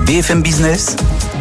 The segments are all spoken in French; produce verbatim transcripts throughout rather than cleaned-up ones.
B F M Business,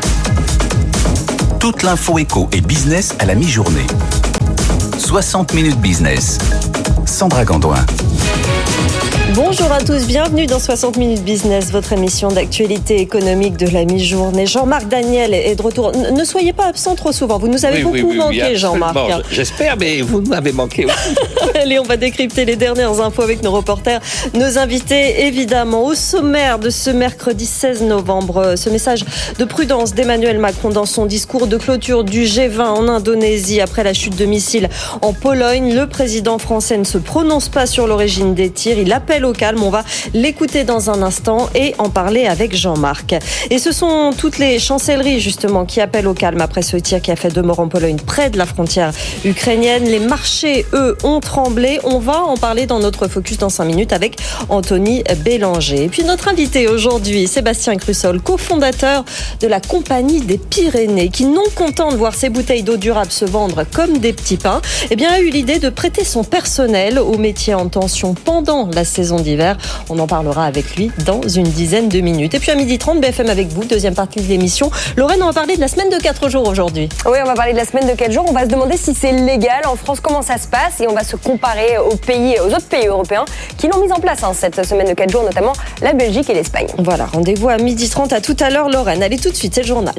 toute l'info éco et business à la mi-journée. soixante minutes business. Sandra Gandoin. Bonjour à tous, bienvenue dans soixante minutes business, votre émission d'actualité économique de la mi-journée. Jean-Marc Daniel est de retour. Ne soyez pas absent trop souvent, vous nous avez oui, beaucoup oui, oui, manqué, oui, Jean-Marc. J'espère, mais vous m'avez manqué aussi. Allez, on va décrypter les dernières infos avec nos reporters, nos invités, évidemment. Au sommaire de ce mercredi seize novembre, ce message de prudence d'Emmanuel Macron dans son discours de clôture du G vingt en Indonésie après la chute de missiles en Pologne. Le président français ne se prononce pas sur l'origine des tirs, il appelle au calme. On va l'écouter dans un instant et en parler avec Jean-Marc. Et ce sont toutes les chancelleries justement qui appellent au calme après ce tir qui a fait deux morts en Pologne près de la frontière ukrainienne. Les marchés, eux, ont tremblé. On va en parler dans notre focus dans cinq minutes avec Anthony Bélanger. Et puis notre invité aujourd'hui, Sébastien Crussol, cofondateur de la Compagnie des Pyrénées, qui, non content de voir ses bouteilles d'eau durable se vendre comme des petits pains, eh bien, a eu l'idée de prêter son personnel aux métiers en tension pendant la saison d'hiver. On en parlera avec lui dans une dizaine de minutes. Et puis à midi trente, B F M avec vous, deuxième partie de l'émission. Lorraine, on va parler de la semaine de quatre jours aujourd'hui. Oui, on va parler de la semaine de quatre jours. On va se demander si c'est légal en France, comment ça se passe, et on va se comparer aux pays, aux autres pays européens qui l'ont mise en place hein, cette semaine de quatre jours, notamment la Belgique et l'Espagne. Voilà, rendez-vous à midi trente. À tout à l'heure, Lorraine. Allez, tout de suite, c'est le journal.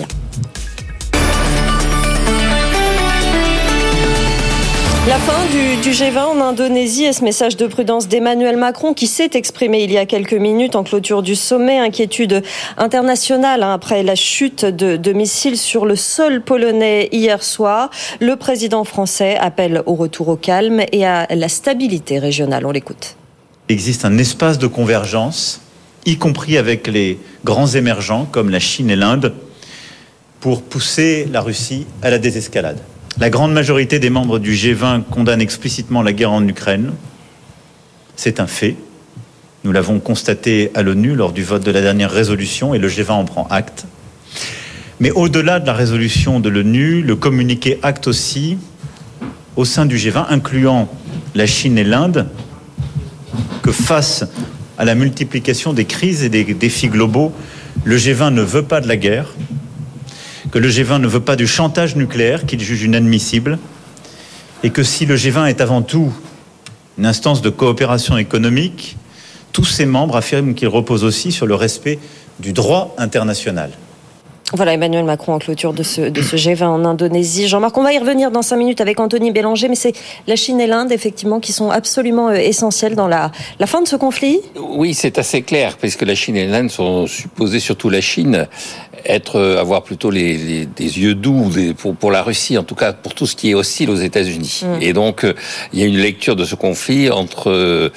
La fin du, du G vingt en Indonésie et ce message de prudence d'Emmanuel Macron qui s'est exprimé il y a quelques minutes en clôture du sommet. Inquiétude internationale hein, après la chute de, de missiles sur le sol polonais hier soir. Le président français appelle au retour au calme et à la stabilité régionale. On l'écoute. Il existe un espace de convergence, y compris avec les grands émergents comme la Chine et l'Inde, pour pousser la Russie à la désescalade. La grande majorité des membres du G vingt condamnent explicitement la guerre en Ukraine. C'est un fait. Nous l'avons constaté à l'ONU lors du vote de la dernière résolution et le G vingt en prend acte. Mais au-delà de la résolution de l'ONU, le communiqué acte aussi, au sein du G vingt, incluant la Chine et l'Inde, que face à la multiplication des crises et des défis globaux, le G vingt ne veut pas de la guerre, que le G vingt ne veut pas du chantage nucléaire qu'il juge inadmissible, et que si le G vingt est avant tout une instance de coopération économique, tous ses membres affirment qu'il repose aussi sur le respect du droit international. Voilà Emmanuel Macron en clôture de ce, de ce G vingt en Indonésie. Jean-Marc, on va y revenir dans cinq minutes avec Anthony Bélanger, mais c'est la Chine et l'Inde, effectivement, qui sont absolument essentielles dans la, la fin de ce conflit. Oui, c'est assez clair, puisque la Chine et l'Inde sont supposées, surtout la Chine, être, avoir plutôt les, les, des yeux doux des, pour, pour la Russie, en tout cas pour tout ce qui est hostile aux États-Unis. Mmh. Et donc, il y a une lecture de ce conflit entre euh,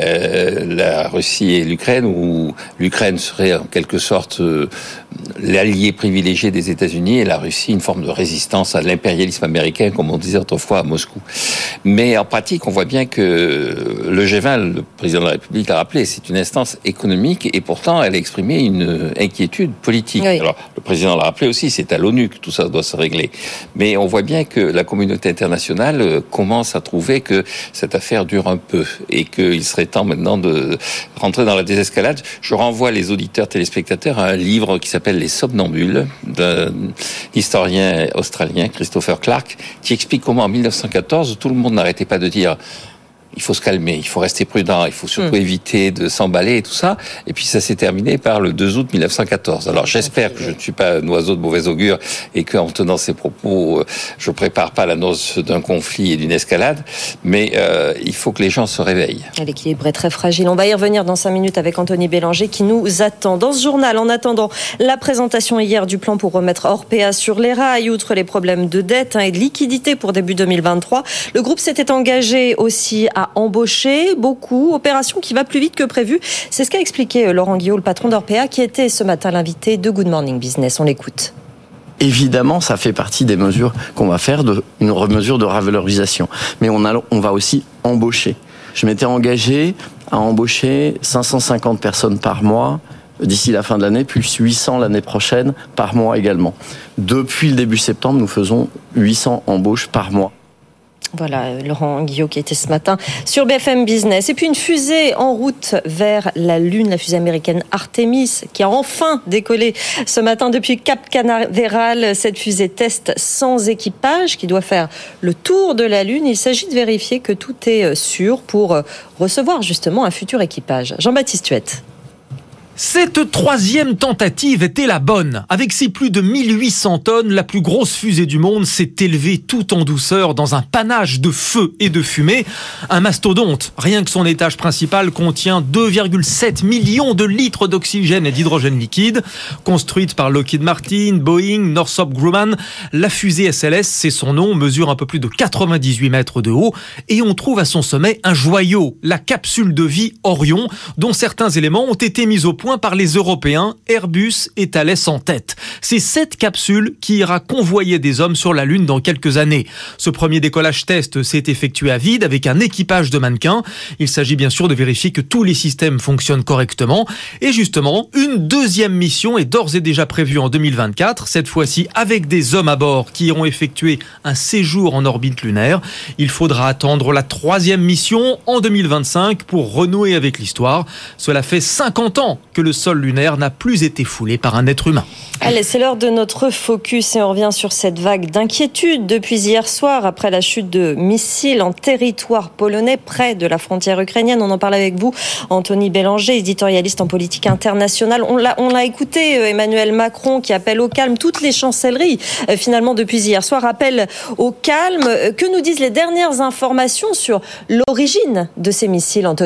la Russie et l'Ukraine, où l'Ukraine serait en quelque sorte euh, l'allié privilégié des États-Unis et la Russie une forme de résistance à l'impérialisme américain, comme on disait autrefois à Moscou. Mais en pratique, on voit bien que le G vingt, le président de la République l'a rappelé, c'est une instance économique et pourtant elle a exprimé une inquiétude politique. Oui. Alors, le président l'a rappelé aussi, c'est à l'ONU que tout ça doit se régler. Mais on voit bien que la communauté internationale commence à trouver que cette affaire dure un peu et qu'il serait temps maintenant de rentrer dans la désescalade. Je renvoie les auditeurs téléspectateurs à un livre qui s'appelle Les Somnambules, d'un historien australien, Christopher Clark, qui explique comment en mille neuf cent quatorze, tout le monde n'arrêtait pas de dire il faut se calmer, il faut rester prudent, il faut surtout mmh. éviter de s'emballer et tout ça. Et puis ça s'est terminé par le deux août mille neuf cent quatorze. Alors j'espère que je ne suis pas un oiseau de mauvais augure et qu'en tenant ces propos, je prépare pas l'annonce d'un conflit et d'une escalade. Mais euh, il faut que les gens se réveillent. L'équilibre est très fragile. On va y revenir dans cinq minutes avec Anthony Bélanger qui nous attend. Dans ce journal, en attendant la présentation hier du plan pour remettre Orpea sur les rails, outre les problèmes de dette hein, et de liquidité pour début deux mille vingt-trois, le groupe s'était engagé aussi à embaucher beaucoup, opération qui va plus vite que prévu. C'est ce qu'a expliqué Laurent Guillot, le patron d'Orpea, qui était ce matin l'invité de Good Morning Business. On l'écoute. Évidemment, ça fait partie des mesures qu'on va faire, de, une mesure de revalorisation. Mais on, a, on va aussi embaucher. Je m'étais engagé à embaucher cinq cent cinquante personnes par mois d'ici la fin de l'année, plus huit cents l'année prochaine par mois également. Depuis le début septembre, nous faisons huit cents embauches par mois. Voilà, Laurent Guillot qui était ce matin sur B F M Business. Et puis une fusée en route vers la Lune, la fusée américaine Artemis, qui a enfin décollé ce matin depuis Cap Canaveral. Cette fusée test sans équipage qui doit faire le tour de la Lune. Il s'agit de vérifier que tout est sûr pour recevoir justement un futur équipage. Jean-Baptiste Huette. Cette troisième tentative était la bonne. Avec ses plus de mille huit cents tonnes, la plus grosse fusée du monde s'est élevée tout en douceur dans un panache de feu et de fumée. Un mastodonte. Rien que son étage principal contient deux virgule sept millions de litres d'oxygène et d'hydrogène liquide. Construite par Lockheed Martin, Boeing, Northrop Grumman, la fusée S L S, c'est son nom, mesure un peu plus de quatre-vingt-dix-huit mètres de haut et on trouve à son sommet un joyau, la capsule de vie Orion, dont certains éléments ont été mis au point par les Européens, Airbus et Thales en tête. C'est cette capsule qui ira convoyer des hommes sur la Lune dans quelques années. Ce premier décollage test s'est effectué à vide avec un équipage de mannequins. Il s'agit bien sûr de vérifier que tous les systèmes fonctionnent correctement. Et justement, une deuxième mission est d'ores et déjà prévue en deux mille vingt-quatre, cette fois-ci avec des hommes à bord qui iront effectuer un séjour en orbite lunaire. Il faudra attendre la troisième mission en deux mille vingt-cinq pour renouer avec l'histoire. Cela fait cinquante ans que le sol lunaire n'a plus été foulé par un être humain. Allez, c'est l'heure de notre focus et on revient sur cette vague d'inquiétude depuis hier soir après la chute de missiles en territoire polonais près de la frontière ukrainienne. On en parle avec vous, Anthony Bélanger, éditorialiste en politique internationale. On l'a, on l'a écouté, Emmanuel Macron qui appelle au calme. Toutes les chancelleries, finalement, depuis hier soir, appellent au calme. Que nous disent les dernières informations sur l'origine de ces missiles, Anthony ?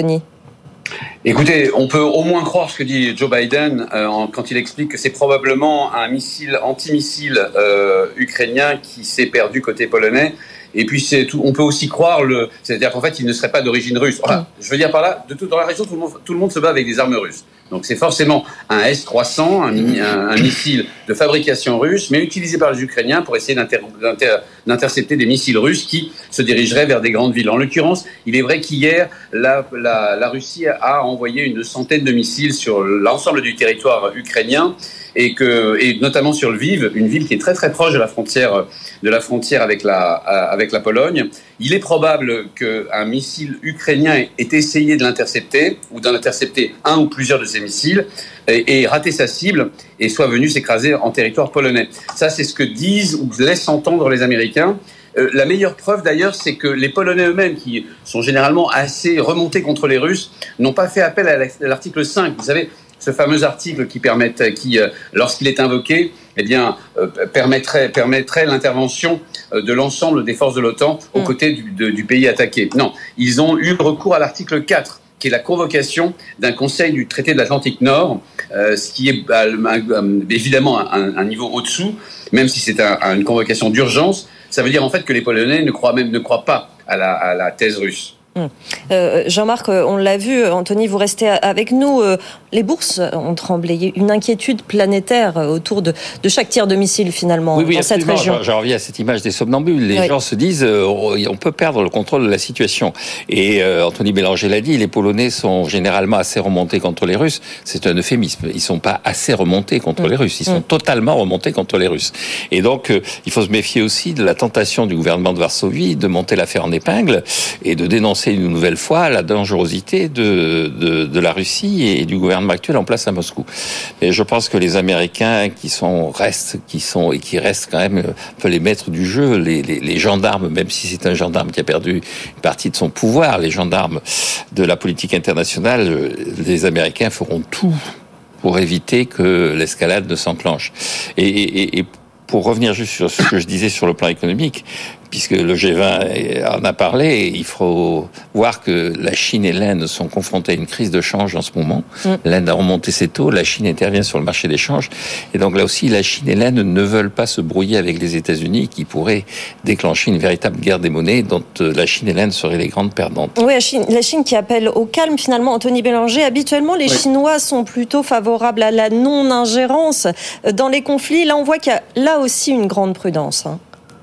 Écoutez, on peut au moins croire ce que dit Joe Biden euh, quand il explique que c'est probablement un missile antimissile euh, ukrainien qui s'est perdu côté polonais. Et puis c'est tout, on peut aussi croire le, c'est-à-dire qu'en fait il ne serait pas d'origine russe. Enfin, je veux dire par là, de tout, dans la région tout le monde, tout le monde se bat avec des armes russes. Donc c'est forcément un S trois cents, un, un, un missile de fabrication russe, mais utilisé par les Ukrainiens pour essayer d'inter, d'inter, d'intercepter des missiles russes qui se dirigeraient vers des grandes villes. En l'occurrence, il est vrai qu'hier la, la, la Russie a envoyé une centaine de missiles sur l'ensemble du territoire ukrainien. Et que, et notamment sur Lviv, une ville qui est très très proche de la frontière, de la frontière avec la, avec la Pologne. Il est probable qu'un missile ukrainien ait essayé de l'intercepter, ou d'en intercepter un ou plusieurs de ces missiles, et, et raté sa cible, et soit venu s'écraser en territoire polonais. Ça, c'est ce que disent ou laissent entendre les Américains. Euh, la meilleure preuve d'ailleurs, c'est que les Polonais eux-mêmes, qui sont généralement assez remontés contre les Russes, n'ont pas fait appel à l'article cinq. Vous savez, ce fameux article qui permet, qui, euh, lorsqu'il est invoqué, eh bien, euh, permettrait, permettrait l'intervention euh, de l'ensemble des forces de l'OTAN aux mmh. côtés du, de, du pays attaqué. Non, ils ont eu recours à l'article quatre, qui est la convocation d'un conseil du traité de l'Atlantique Nord, euh, ce qui est euh, évidemment un, un niveau au-dessous, même si c'est un, une convocation d'urgence. Ça veut dire en fait que les Polonais ne croient même ne croient pas à la, à la thèse russe. Euh, Jean-Marc, on l'a vu, Anthony, vous restez avec nous. Les bourses ont tremblé. Une inquiétude planétaire autour de, de chaque tir de missile, finalement, oui, oui, dans cette région. J'en reviens à cette image des somnambules. Les oui. gens se disent euh, on peut perdre le contrôle de la situation. Et euh, Anthony Bélanger l'a dit, les Polonais sont généralement assez remontés contre les Russes. C'est un euphémisme. Ils sont pas assez remontés contre mmh. les Russes. Ils sont mmh. totalement remontés contre les Russes. Et donc, euh, il faut se méfier aussi de la tentation du gouvernement de Varsovie de monter l'affaire en épingle et de dénoncer une nouvelle fois la dangerosité de, de, de la Russie et du gouvernement actuel en place à Moscou. Et je pense que les Américains qui sont restent, qui sont et qui restent quand même un peu les maîtres du jeu, les, les, les gendarmes, même si c'est un gendarme qui a perdu une partie de son pouvoir, les gendarmes de la politique internationale, les Américains feront tout pour éviter que l'escalade ne s'enclenche. Et, et, et pour revenir juste sur ce que je disais sur le plan économique, puisque le G vingt en a parlé, il faut voir que la Chine et l'Inde sont confrontées à une crise de change en ce moment. Mm. L'Inde a remonté ses taux, la Chine intervient sur le marché des changes. Et donc là aussi, la Chine et l'Inde ne veulent pas se brouiller avec les États-Unis qui pourraient déclencher une véritable guerre des monnaies dont la Chine et l'Inde seraient les grandes perdantes. Oui, la Chine, la Chine qui appelle au calme finalement, Anthony Bélanger. Habituellement, les oui. Chinois sont plutôt favorables à la non-ingérence dans les conflits. Là, on voit qu'il y a là aussi une grande prudence. Hein.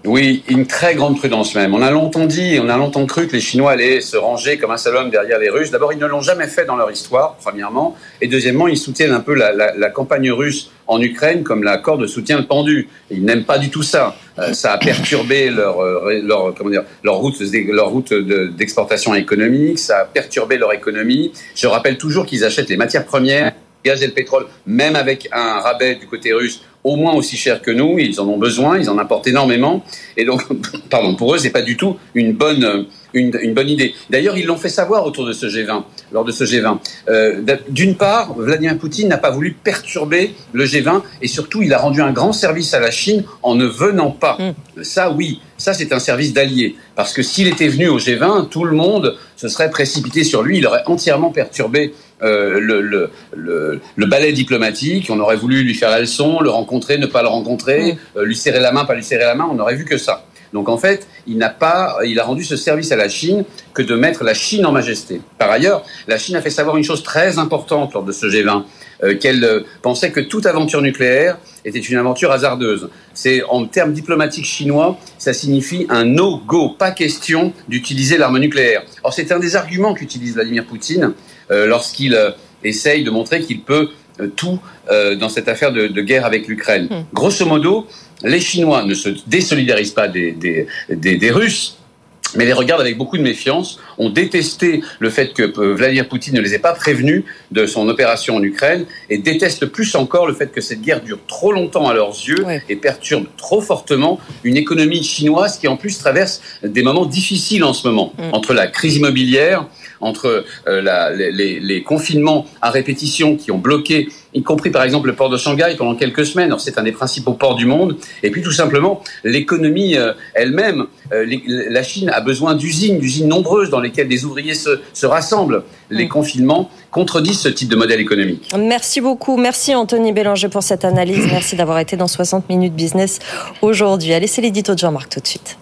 Oui, une très grande prudence même. On a longtemps dit et on a longtemps cru que les Chinois allaient se ranger comme un seul homme derrière les Russes. D'abord, ils ne l'ont jamais fait dans leur histoire, premièrement. Et deuxièmement, ils soutiennent un peu la, la, la campagne russe en Ukraine comme la corde soutient le pendu. Ils n'aiment pas du tout ça. Euh, ça a perturbé leur, leur, comment dire, leur route, leur route de, d'exportation économique. Ça a perturbé leur économie. Je rappelle toujours qu'ils achètent les matières premières, le gaz et le pétrole, même avec un rabais du côté russe, au moins aussi cher que nous. Ils en ont besoin, ils en importent énormément. Et donc, pardon, pour eux, c'est pas du tout une bonne, une, une bonne idée. D'ailleurs, ils l'ont fait savoir autour de ce G vingt, lors de ce G vingt. Euh, d'une part, Vladimir Poutine n'a pas voulu perturber le G vingt et surtout, il a rendu un grand service à la Chine en ne venant pas. Mmh. Ça, oui, ça, c'est un service d'allié. Parce que s'il était venu au G vingt, tout le monde se serait précipité sur lui. Il aurait entièrement perturbé Euh, le, le, le, le ballet diplomatique. On aurait voulu lui faire la leçon, le rencontrer, ne pas le rencontrer, mmh. euh, lui serrer la main, pas lui serrer la main, on n'aurait vu que ça. Donc en fait, il n'a pas, il a rendu ce service à la Chine que de mettre la Chine en majesté. Par ailleurs, la Chine a fait savoir une chose très importante lors de ce G vingt, euh, qu'elle euh, pensait que toute aventure nucléaire était une aventure hasardeuse. C'est, en termes diplomatiques chinois, ça signifie un no-go, pas question d'utiliser l'arme nucléaire. Or, c'est un des arguments qu'utilise Vladimir Poutine euh, lorsqu'il euh, essaye de montrer qu'il peut euh, tout euh, dans cette affaire de, de guerre avec l'Ukraine. Mmh. Grosso modo, les Chinois ne se désolidarisent pas des, des, des, des Russes, mais les regardent avec beaucoup de méfiance, ont détesté le fait que Vladimir Poutine ne les ait pas prévenus de son opération en Ukraine et détestent plus encore le fait que cette guerre dure trop longtemps à leurs yeux ouais. et perturbe trop fortement une économie chinoise qui en plus traverse des moments difficiles en ce moment, mmh. entre la crise immobilière, entre euh, la, les, les confinements à répétition qui ont bloqué, y compris par exemple le port de Shanghai pendant quelques semaines. Alors, c'est un des principaux ports du monde. Et puis tout simplement, l'économie euh, elle-même, euh, les, la Chine a besoin d'usines, d'usines nombreuses dans lesquelles des ouvriers se, se rassemblent. Les mmh. confinements contredisent ce type de modèle économique. Merci beaucoup. Merci Anthony Bélanger pour cette analyse. Merci d'avoir été dans soixante minutes business aujourd'hui. Allez, c'est l'édito de Jean-Marc tout de suite.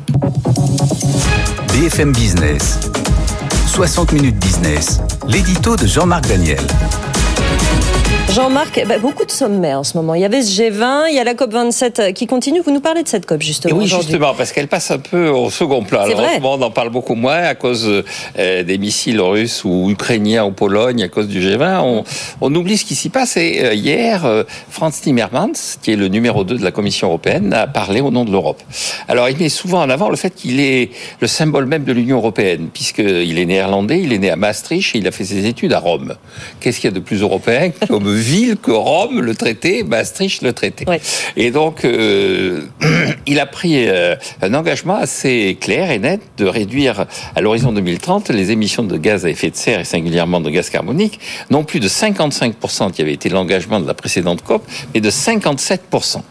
B F M Business. soixante minutes business. L'édito de Jean-Marc Daniel. Jean-Marc, bah, beaucoup de sommets en ce moment. Il y avait ce G vingt, il y a la COP vingt-sept qui continue. Vous nous parlez de cette COP justement oui, aujourd'hui. Justement, parce qu'elle passe un peu au second plan. Alors, en ce moment, on en parle beaucoup moins à cause euh, des missiles russes ou ukrainiens en Pologne, à cause du G vingt. On, on oublie ce qui s'y passe. Et euh, hier, euh, Frans Timmermans, qui est le numéro deux de la Commission européenne, a parlé au nom de l'Europe. Alors, il met souvent en avant le fait qu'il est le symbole même de l'Union européenne, puisqu'il est néerlandais, il est né à Maastricht et il a fait ses études à Rome. Qu'est-ce qu'il y a de plus européen comme ville que Rome, le traité, Maastricht, le traité. Ouais. Et donc, euh, il a pris euh, un engagement assez clair et net de réduire à l'horizon deux mille trente les émissions de gaz à effet de serre et singulièrement de gaz carbonique, non plus de cinquante-cinq pour cent qui avait été l'engagement de la précédente COP, mais de cinquante-sept pour cent.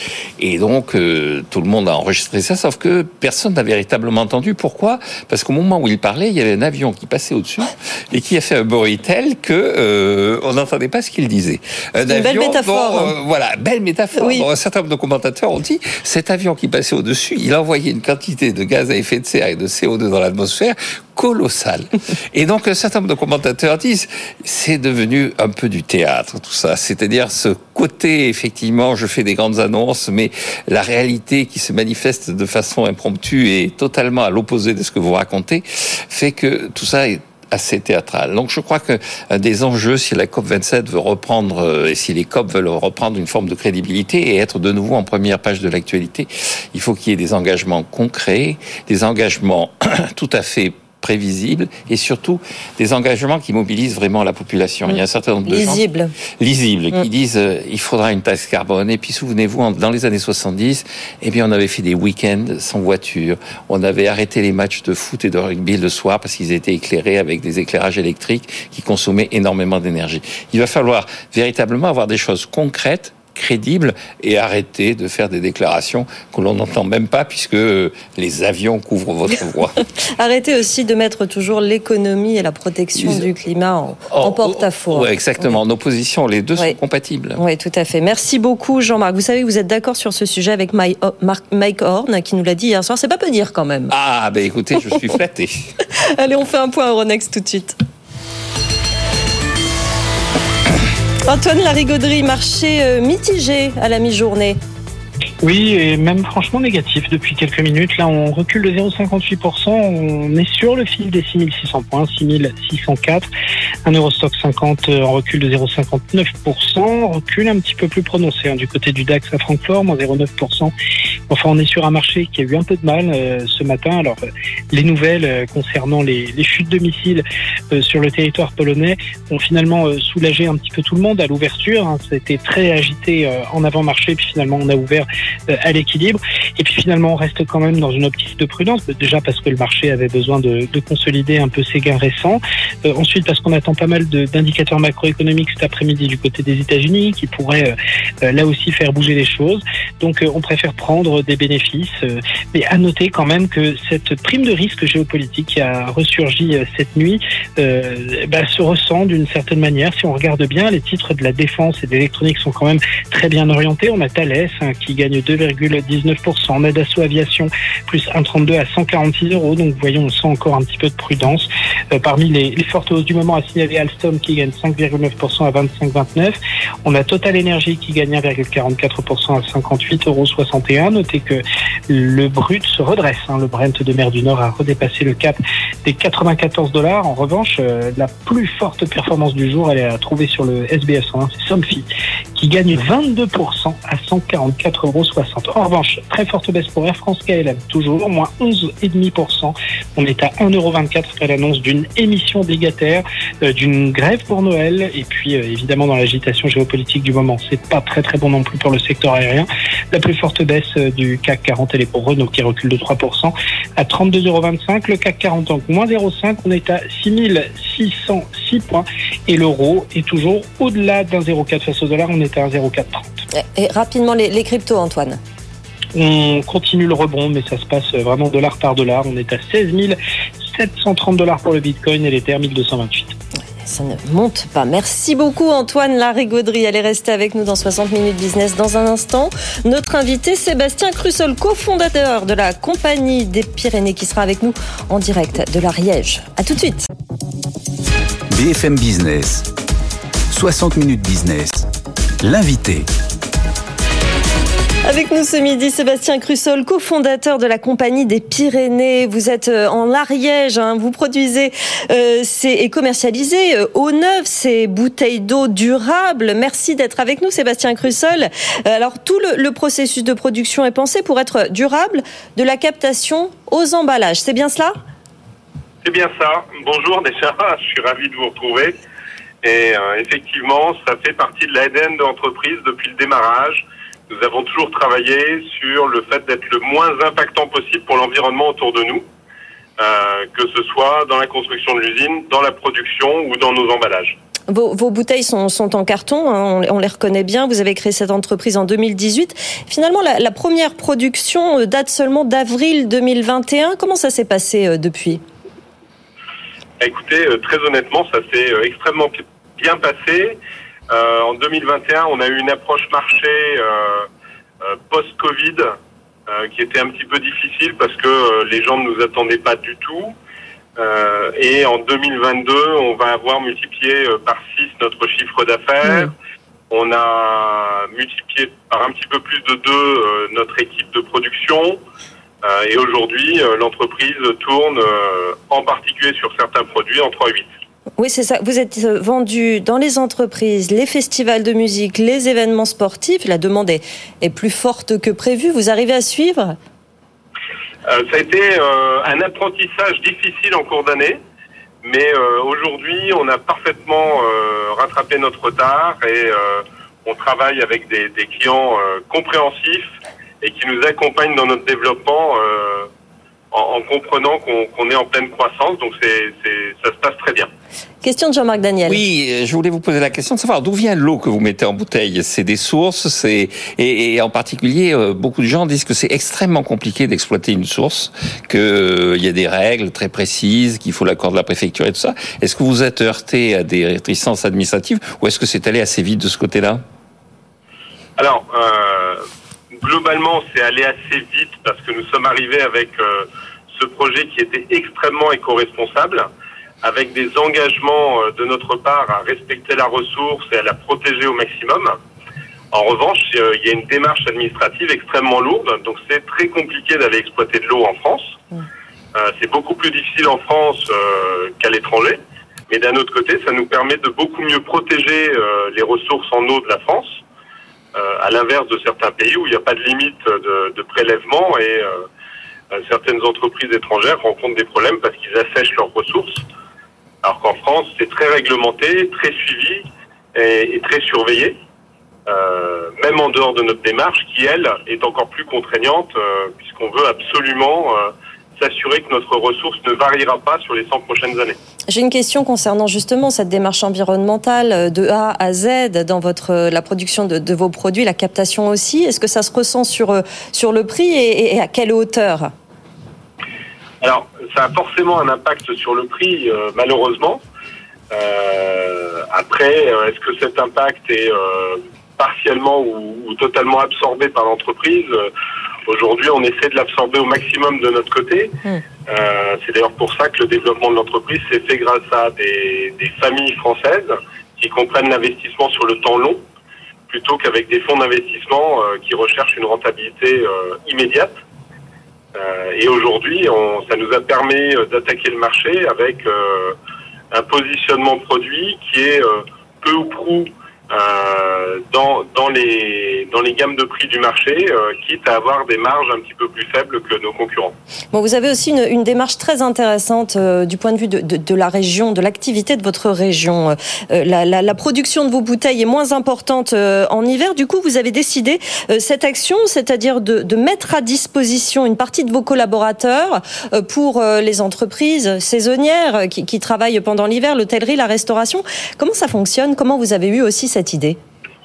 Et donc, euh, tout le monde a enregistré ça, sauf que personne n'a véritablement entendu. Pourquoi ? Parce qu'au moment où il parlait, il y avait un avion qui passait au-dessus et qui a fait un bruit tel que euh, on n'entendait pas ce qu'il disait. Un C'est une belle métaphore. Dont, euh, voilà, belle métaphore. Oui. Dont un certain nombre de commentateurs ont dit, cet avion qui passait au-dessus, il envoyait une quantité de gaz à effet de serre et de C O deux dans l'atmosphère colossale. Et donc, un certain nombre de commentateurs disent, c'est devenu un peu du théâtre, tout ça. C'est-à-dire ce côté, effectivement, je fais des grandes annonces, mais la réalité qui se manifeste de façon impromptue et totalement à l'opposé de ce que vous racontez, fait que tout ça est assez théâtral. Donc je crois que un des enjeux, si la COP vingt-sept veut reprendre, et si les COP veulent reprendre une forme de crédibilité et être de nouveau en première page de l'actualité, il faut qu'il y ait des engagements concrets, des engagements tout à fait prévisibles et surtout des engagements qui mobilisent vraiment la population. Mmh. Il y a un certain nombre de Lisible. gens lisibles mmh. qui disent euh, il faudra une taxe carbone. Et puis souvenez-vous, en, dans les années soixante-dix, eh bien on avait fait des week-ends sans voiture. On avait arrêté les matchs de foot et de rugby le soir parce qu'ils étaient éclairés avec des éclairages électriques qui consommaient énormément d'énergie. Il va falloir véritablement avoir des choses concrètes, crédible et arrêter de faire des déclarations que l'on n'entend même pas puisque les avions couvrent votre voix. Arrêtez aussi de mettre toujours l'économie et la protection Ils... du climat en, oh, en porte-à-faux. Oui, exactement. Oui. En opposition, les deux oui. sont compatibles. Oui, tout à fait. Merci beaucoup, Jean-Marc. Vous savez que vous êtes d'accord sur ce sujet avec Mike Horn qui nous l'a dit hier soir. C'est pas peu dire quand même. Ah, ben écoutez, je suis flatté. Allez, on fait un point Euronext tout de suite. Antoine Larigauderie, marché mitigé à la mi-journée. Oui, et même franchement négatif depuis quelques minutes. Là, on recule de zéro virgule cinquante-huit pour cent. On est sur le fil des six mille six cents points, six mille six cent quatre. Un Eurostock cinquante en recul de zéro virgule cinquante-neuf pour cent. Recul un petit peu plus prononcé hein, du côté du DAX à Francfort, moins zéro virgule neuf pour cent. Enfin, on est sur un marché qui a eu un peu de mal euh, ce matin. Alors, euh, les nouvelles euh, concernant les, les chutes de missiles euh, sur le territoire polonais ont finalement euh, soulagé un petit peu tout le monde à l'ouverture. Hein. C'était très agité euh, en avant-marché, puis finalement on a ouvert euh, à l'équilibre. Et puis finalement on reste quand même dans une optique de prudence, déjà parce que le marché avait besoin de, de consolider un peu ses gains récents. Euh, ensuite parce qu'on attend pas mal de, d'indicateurs macroéconomiques cet après-midi du côté des États-Unis qui pourraient euh, là aussi faire bouger les choses. Donc euh, on préfère prendre des bénéfices. Euh, mais à noter quand même que cette prime de risque géopolitique qui a ressurgi euh, cette nuit euh, bah, se ressent d'une certaine manière. Si on regarde bien, les titres de la défense et de l'électronique sont quand même très bien orientés. On a Thales hein, qui gagne deux virgule dix-neuf pour cent. On a Dassault Aviation plus un virgule trente-deux à cent quarante-six euros. Donc voyons, on sent encore un petit peu de prudence. Euh, parmi les, les fortes hausses du moment, à signaler Alstom qui gagne cinq virgule neuf pour cent à vingt-cinq virgule vingt-neuf. On a Total Energy qui gagne un virgule quarante-quatre pour cent à cinquante-huit euros soixante et un. Notez que le brut se redresse. Hein. Le Brent de mer du Nord a redépassé le cap des quatre-vingt-quatorze dollars. En revanche, euh, la plus forte performance du jour, elle est à trouver sur le S B F cent un, c'est Somfy, qui gagne vingt-deux pour cent à cent quarante-quatre euros soixante. En revanche, très forte baisse pour Air France K L M, toujours, moins onze virgule cinq pour cent. On est à un euro vingt-quatre après l'annonce d'une émission obligataire, euh, d'une grève pour Noël, et puis euh, évidemment dans l'agitation géopolitique du moment, c'est pas très très bon non plus pour le secteur aérien. La plus forte baisse euh, du C A C quarante, elle est pour Renault qui recule de trois pour cent à trente-deux euros vingt-cinq. Le C A C quarante donc moins zéro virgule cinq, on est à six mille six cent six points et l'euro est toujours au-delà d'un zéro virgule quatre face au dollar, on est à un zéro virgule quatre trente. Et rapidement les, les cryptos, Antoine. On continue le rebond, mais ça se passe vraiment dollar par dollar. On est à seize mille sept cent trente dollars pour le Bitcoin et l'Ether mille deux cent vingt-huit. Ça ne monte pas. Merci beaucoup Antoine Larigauderie. Allez rester avec nous dans soixante minutes business dans un instant. Notre invité Sébastien Crussol, cofondateur de la Compagnie des Pyrénées, qui sera avec nous en direct de l'Ariège. À tout de suite. B F M Business, soixante minutes business, l'invité. Avec nous ce midi, Sébastien Crussol, cofondateur de la Compagnie des Pyrénées. Vous êtes en Ariège, hein, vous produisez euh, ces, et commercialisez euh, eau neuve, ces bouteilles d'eau durables. Merci d'être avec nous, Sébastien Crussol. Alors, tout le, le processus de production est pensé pour être durable, de la captation aux emballages. C'est bien cela ? C'est bien ça. Bonjour déjà, je suis ravi de vous retrouver. Et euh, effectivement, ça fait partie de l'A D N de l'entreprise depuis le démarrage. Nous avons toujours travaillé sur le fait d'être le moins impactant possible pour l'environnement autour de nous, euh, que ce soit dans la construction de l'usine, dans la production ou dans nos emballages. Vos, vos bouteilles sont, sont en carton, hein, on, on les reconnaît bien. Vous avez créé cette entreprise en deux mille dix-huit. Finalement, la, la première production date seulement d'avril deux mille vingt et un. Comment ça s'est passé euh, depuis ? Écoutez, euh, très honnêtement, ça s'est euh, extrêmement bien passé. Euh, en deux mille vingt et un, on a eu une approche marché euh, euh, post-Covid euh, qui était un petit peu difficile parce que euh, les gens ne nous attendaient pas du tout. Euh, et en deux mille vingt-deux, on va avoir multiplié euh, par six notre chiffre d'affaires. Mmh. On a multiplié par un petit peu plus de deux euh, notre équipe de production. Euh, et aujourd'hui, euh, l'entreprise tourne euh, en particulier sur certains produits en trois huit. Oui, c'est ça. Vous êtes vendu dans les entreprises, les festivals de musique, les événements sportifs. La demande est, est plus forte que prévu. Vous arrivez à suivre ? euh, Ça a été euh, un apprentissage difficile en cours d'année. Mais euh, aujourd'hui, on a parfaitement euh, rattrapé notre retard et euh, on travaille avec des, des clients euh, compréhensifs et qui nous accompagnent dans notre développement euh, en, en comprenant qu'on, qu'on est en pleine croissance. Donc c'est, c'est, ça se passe très bien. Question de Jean-Marc Daniel. Oui, je voulais vous poser la question de savoir d'où vient l'eau que vous mettez en bouteille. C'est des sources, c'est et, et en particulier, beaucoup de gens disent que c'est extrêmement compliqué d'exploiter une source, qu'il euh, y a des règles très précises, qu'il faut l'accord de la préfecture et tout ça. Est-ce que vous êtes heurté à des réticences administratives ou est-ce que c'est allé assez vite de ce côté-là ? Alors, euh, globalement, c'est allé assez vite parce que nous sommes arrivés avec euh, ce projet qui était extrêmement éco-responsable, avec des engagements de notre part à respecter la ressource et à la protéger au maximum. En revanche, il y a une démarche administrative extrêmement lourde, donc c'est très compliqué d'aller exploiter de l'eau en France. Mmh. Euh, c'est beaucoup plus difficile en France euh, qu'à l'étranger, mais d'un autre côté, ça nous permet de beaucoup mieux protéger euh, les ressources en eau de la France, euh, à l'inverse de certains pays où il n'y a pas de limite de, de prélèvement et euh, certaines entreprises étrangères rencontrent des problèmes parce qu'ils assèchent leurs ressources, alors qu'en France, c'est très réglementé, très suivi et, et très surveillé. Euh, même en dehors de notre démarche, qui elle est encore plus contraignante, euh, puisqu'on veut absolument euh, s'assurer que notre ressource ne variera pas sur les cent prochaines années. J'ai une question concernant justement cette démarche environnementale de A à Z dans votre la production de, de vos produits, la captation aussi. Est-ce que ça se ressent sur sur le prix et, et à quelle hauteur? Alors, ça a forcément un impact sur le prix, euh, malheureusement. Euh, après, est-ce que cet impact est euh, partiellement ou, ou totalement absorbé par l'entreprise? Aujourd'hui, on essaie de l'absorber au maximum de notre côté. Mmh. Euh, c'est d'ailleurs pour ça que le développement de l'entreprise s'est fait grâce à des, des familles françaises qui comprennent l'investissement sur le temps long, plutôt qu'avec des fonds d'investissement euh, qui recherchent une rentabilité euh, immédiate. Euh, et aujourd'hui, on, ça nous a permis d'attaquer le marché avec euh, un positionnement produit qui est euh, peu ou prou Euh, dans, dans, les, dans les gammes de prix du marché, euh, quitte à avoir des marges un petit peu plus faibles que nos concurrents. Bon, vous avez aussi une, une démarche très intéressante euh, du point de vue de, de, de la région, de l'activité de votre région. Euh, la, la, la production de vos bouteilles est moins importante euh, en hiver. Du coup, vous avez décidé euh, cette action, c'est-à-dire de, de mettre à disposition une partie de vos collaborateurs euh, pour euh, les entreprises saisonnières qui, qui travaillent pendant l'hiver, l'hôtellerie, la restauration. Comment ça fonctionne? Comment vous avez eu aussi cette idée?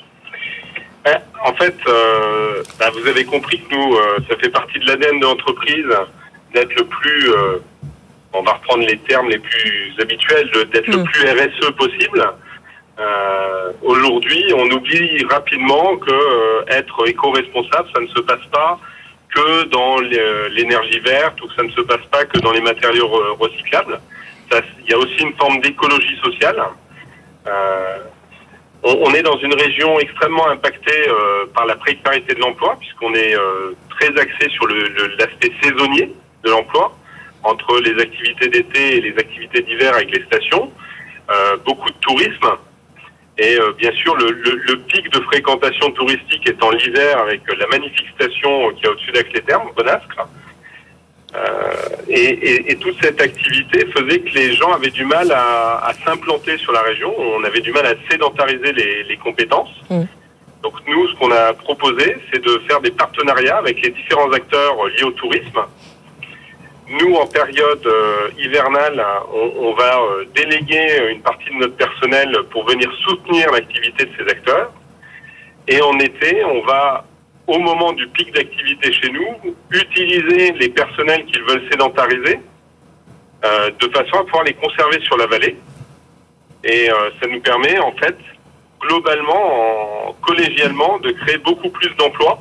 En fait, euh, bah vous avez compris que nous, euh, ça fait partie de l'A D N de l'entreprise d'être le plus, euh, on va reprendre les termes les plus habituels, d'être mmh. le plus R S E possible. Euh, aujourd'hui, on oublie rapidement que euh, être éco-responsable, ça ne se passe pas que dans l'énergie verte ou que ça ne se passe pas que dans les matériaux recyclables. Ça, il y a aussi une forme d'écologie sociale. Euh, On, on est dans une région extrêmement impactée euh, par la précarité de l'emploi, puisqu'on est euh, très axé sur le, le, l'aspect saisonnier de l'emploi, entre les activités d'été et les activités d'hiver avec les stations, euh, beaucoup de tourisme, et euh, bien sûr le, le, le pic de fréquentation touristique étant l'hiver avec la magnifique station qui est au-dessus d'Aix-les-Thermes, Bonascre. Euh, et, et, et toute cette activité faisait que les gens avaient du mal à, à s'implanter sur la région. On avait du mal à sédentariser les, les compétences. Mmh. Donc nous, ce qu'on a proposé, c'est de faire des partenariats avec les différents acteurs liés au tourisme. Nous, en période euh, hivernale, on, on va euh, déléguer une partie de notre personnel pour venir soutenir l'activité de ces acteurs. Et en été, on va, au moment du pic d'activité chez nous, utiliser les personnels qu'ils veulent sédentariser euh, de façon à pouvoir les conserver sur la vallée. Et euh, ça nous permet, en fait, globalement, en, collégialement, de créer beaucoup plus d'emplois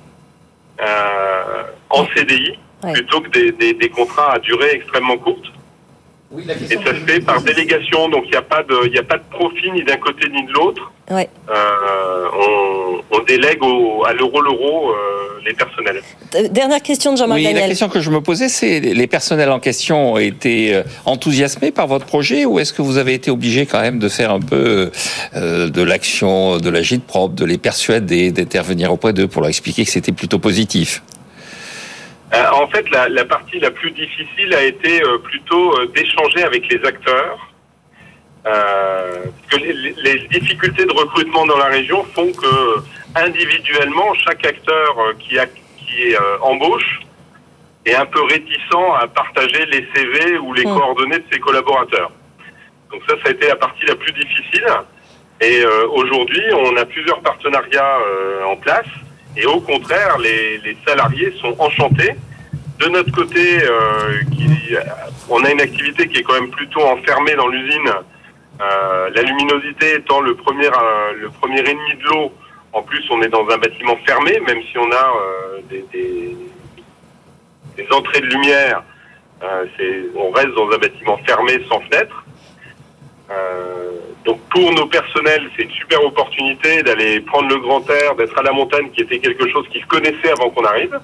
euh, en C D I, ouais. plutôt que des, des, des contrats à durée extrêmement courte. Oui, et ça se fait par délégation, donc il n'y a pas de, il n'y a pas de profit ni d'un côté ni de l'autre. Ouais. Euh, on, on délègue au, à l'euro l'euro euh, les personnels. Dernière question de Jean-Marc oui, Daniel. La question que je me posais, c'est les personnels en question ont été enthousiasmés par votre projet, ou est-ce que vous avez été obligé quand même de faire un peu euh, de l'action, de l'agite propre, de les persuader, d'intervenir auprès d'eux pour leur expliquer que c'était plutôt positif? Euh, en fait, la, la partie la plus difficile a été euh, plutôt euh, d'échanger avec les acteurs. Euh, parce que les, les difficultés de recrutement dans la région font que individuellement, chaque acteur euh, qui, a, qui euh, embauche est un peu réticent à partager les C V ou les mmh. coordonnées de ses collaborateurs. Donc ça, ça a été la partie la plus difficile. Et euh, aujourd'hui, on a plusieurs partenariats euh, en place. Et au contraire, les, les salariés sont enchantés. De notre côté, euh, qui, on a une activité qui est quand même plutôt enfermée dans l'usine. Euh, la luminosité étant le premier, euh, le premier ennemi de l'eau. En plus, on est dans un bâtiment fermé, même si on a euh, des, des, des entrées de lumière. Euh, c'est, on reste dans un bâtiment fermé sans fenêtre. Euh, Donc pour nos personnels, c'est une super opportunité d'aller prendre le grand air, d'être à la montagne, qui était quelque chose qu'ils connaissaient avant qu'on arrive.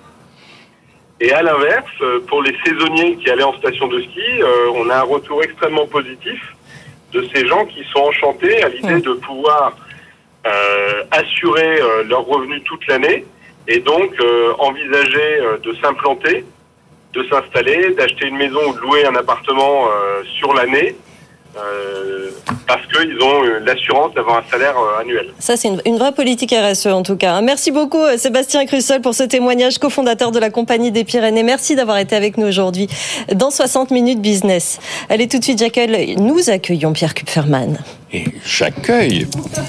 Et à l'inverse, pour les saisonniers qui allaient en station de ski, euh, on a un retour extrêmement positif de ces gens qui sont enchantés à l'idée de pouvoir euh, assurer euh, leurs revenus toute l'année et donc euh, envisager euh, de s'implanter, de s'installer, d'acheter une maison ou de louer un appartement euh, sur l'année. Euh, parce qu'ils ont euh, l'assurance d'avoir un salaire euh, annuel. Ça, c'est une, une vraie politique R S E en tout cas. Merci beaucoup Sébastien Crussol pour ce témoignage, cofondateur de la Compagnie des Pyrénées. Merci d'avoir été avec nous aujourd'hui dans soixante minutes Business. Allez, tout de suite, j'accueille, nous accueillons Pierre Kupferman. Et j'accueille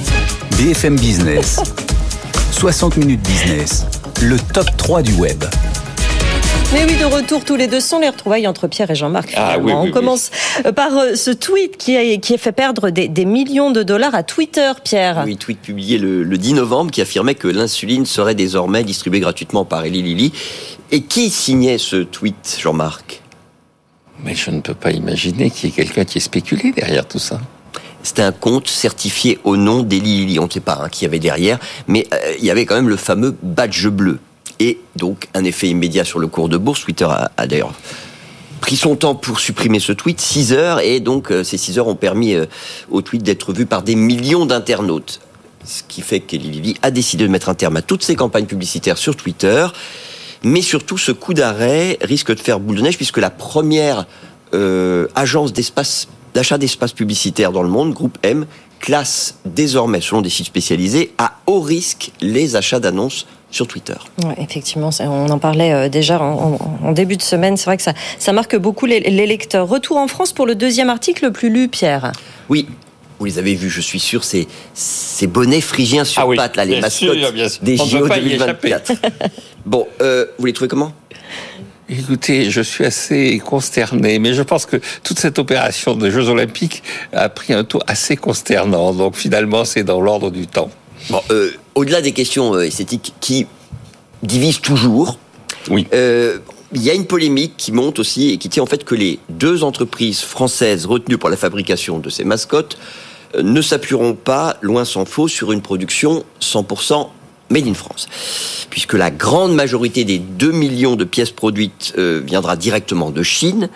B F M Business, soixante minutes Business, le top trois du web. Mais oui, de retour tous les deux sont les retrouvailles entre Pierre et Jean-Marc. Ah, oui, On oui, commence oui. par ce tweet qui a, qui a fait perdre des, des millions de dollars à Twitter, Pierre. Oui, tweet publié le, le dix novembre qui affirmait que l'insuline serait désormais distribuée gratuitement par Eli Lilly. Et qui signait ce tweet, Jean-Marc ? Mais je ne peux pas imaginer qu'il y ait quelqu'un qui ait spéculé derrière tout ça. C'était un compte certifié au nom d'Eli Lilly. On ne sait pas hein, qui y avait derrière, mais euh, il y avait quand même le fameux badge bleu. Et donc, un effet immédiat sur le cours de bourse. Twitter a, a d'ailleurs pris son temps pour supprimer ce tweet, six heures, et donc euh, ces six heures ont permis euh, au tweet d'être vu par des millions d'internautes. Ce qui fait qu'Eli Lilly a décidé de mettre un terme à toutes ses campagnes publicitaires sur Twitter. Mais surtout, ce coup d'arrêt risque de faire boule de neige, puisque la première euh, agence d'espace, d'achat d'espace publicitaire dans le monde, Groupe M, classe désormais, selon des sites spécialisés, à haut risque les achats d'annonces sur Twitter. Ouais, effectivement, on en parlait déjà en, en, en début de semaine. C'est vrai que ça, ça marque beaucoup les, les lecteurs. Retour en France pour le deuxième article le plus lu, Pierre. Oui, vous les avez vus, je suis sûr, ces, ces bonnets phrygiens sur ah oui, pattes, là, les mascottes sûr, bien sûr. des on J O deux mille vingt-quatre. Bon, euh, vous les trouvez comment ? Écoutez, je suis assez consterné, mais je pense que toute cette opération de Jeux Olympiques a pris un tour assez consternant. Donc finalement, c'est dans l'ordre du temps. Bon, euh, au-delà des questions esthétiques qui divisent toujours, oui. euh, il y a une polémique qui monte aussi et qui tient en fait que les deux entreprises françaises retenues pour la fabrication de ces mascottes euh, ne s'appuieront pas, loin s'en faut, sur une production cent pour cent made in France. Puisque la grande majorité des deux millions de pièces produites euh, viendra directement de Chine.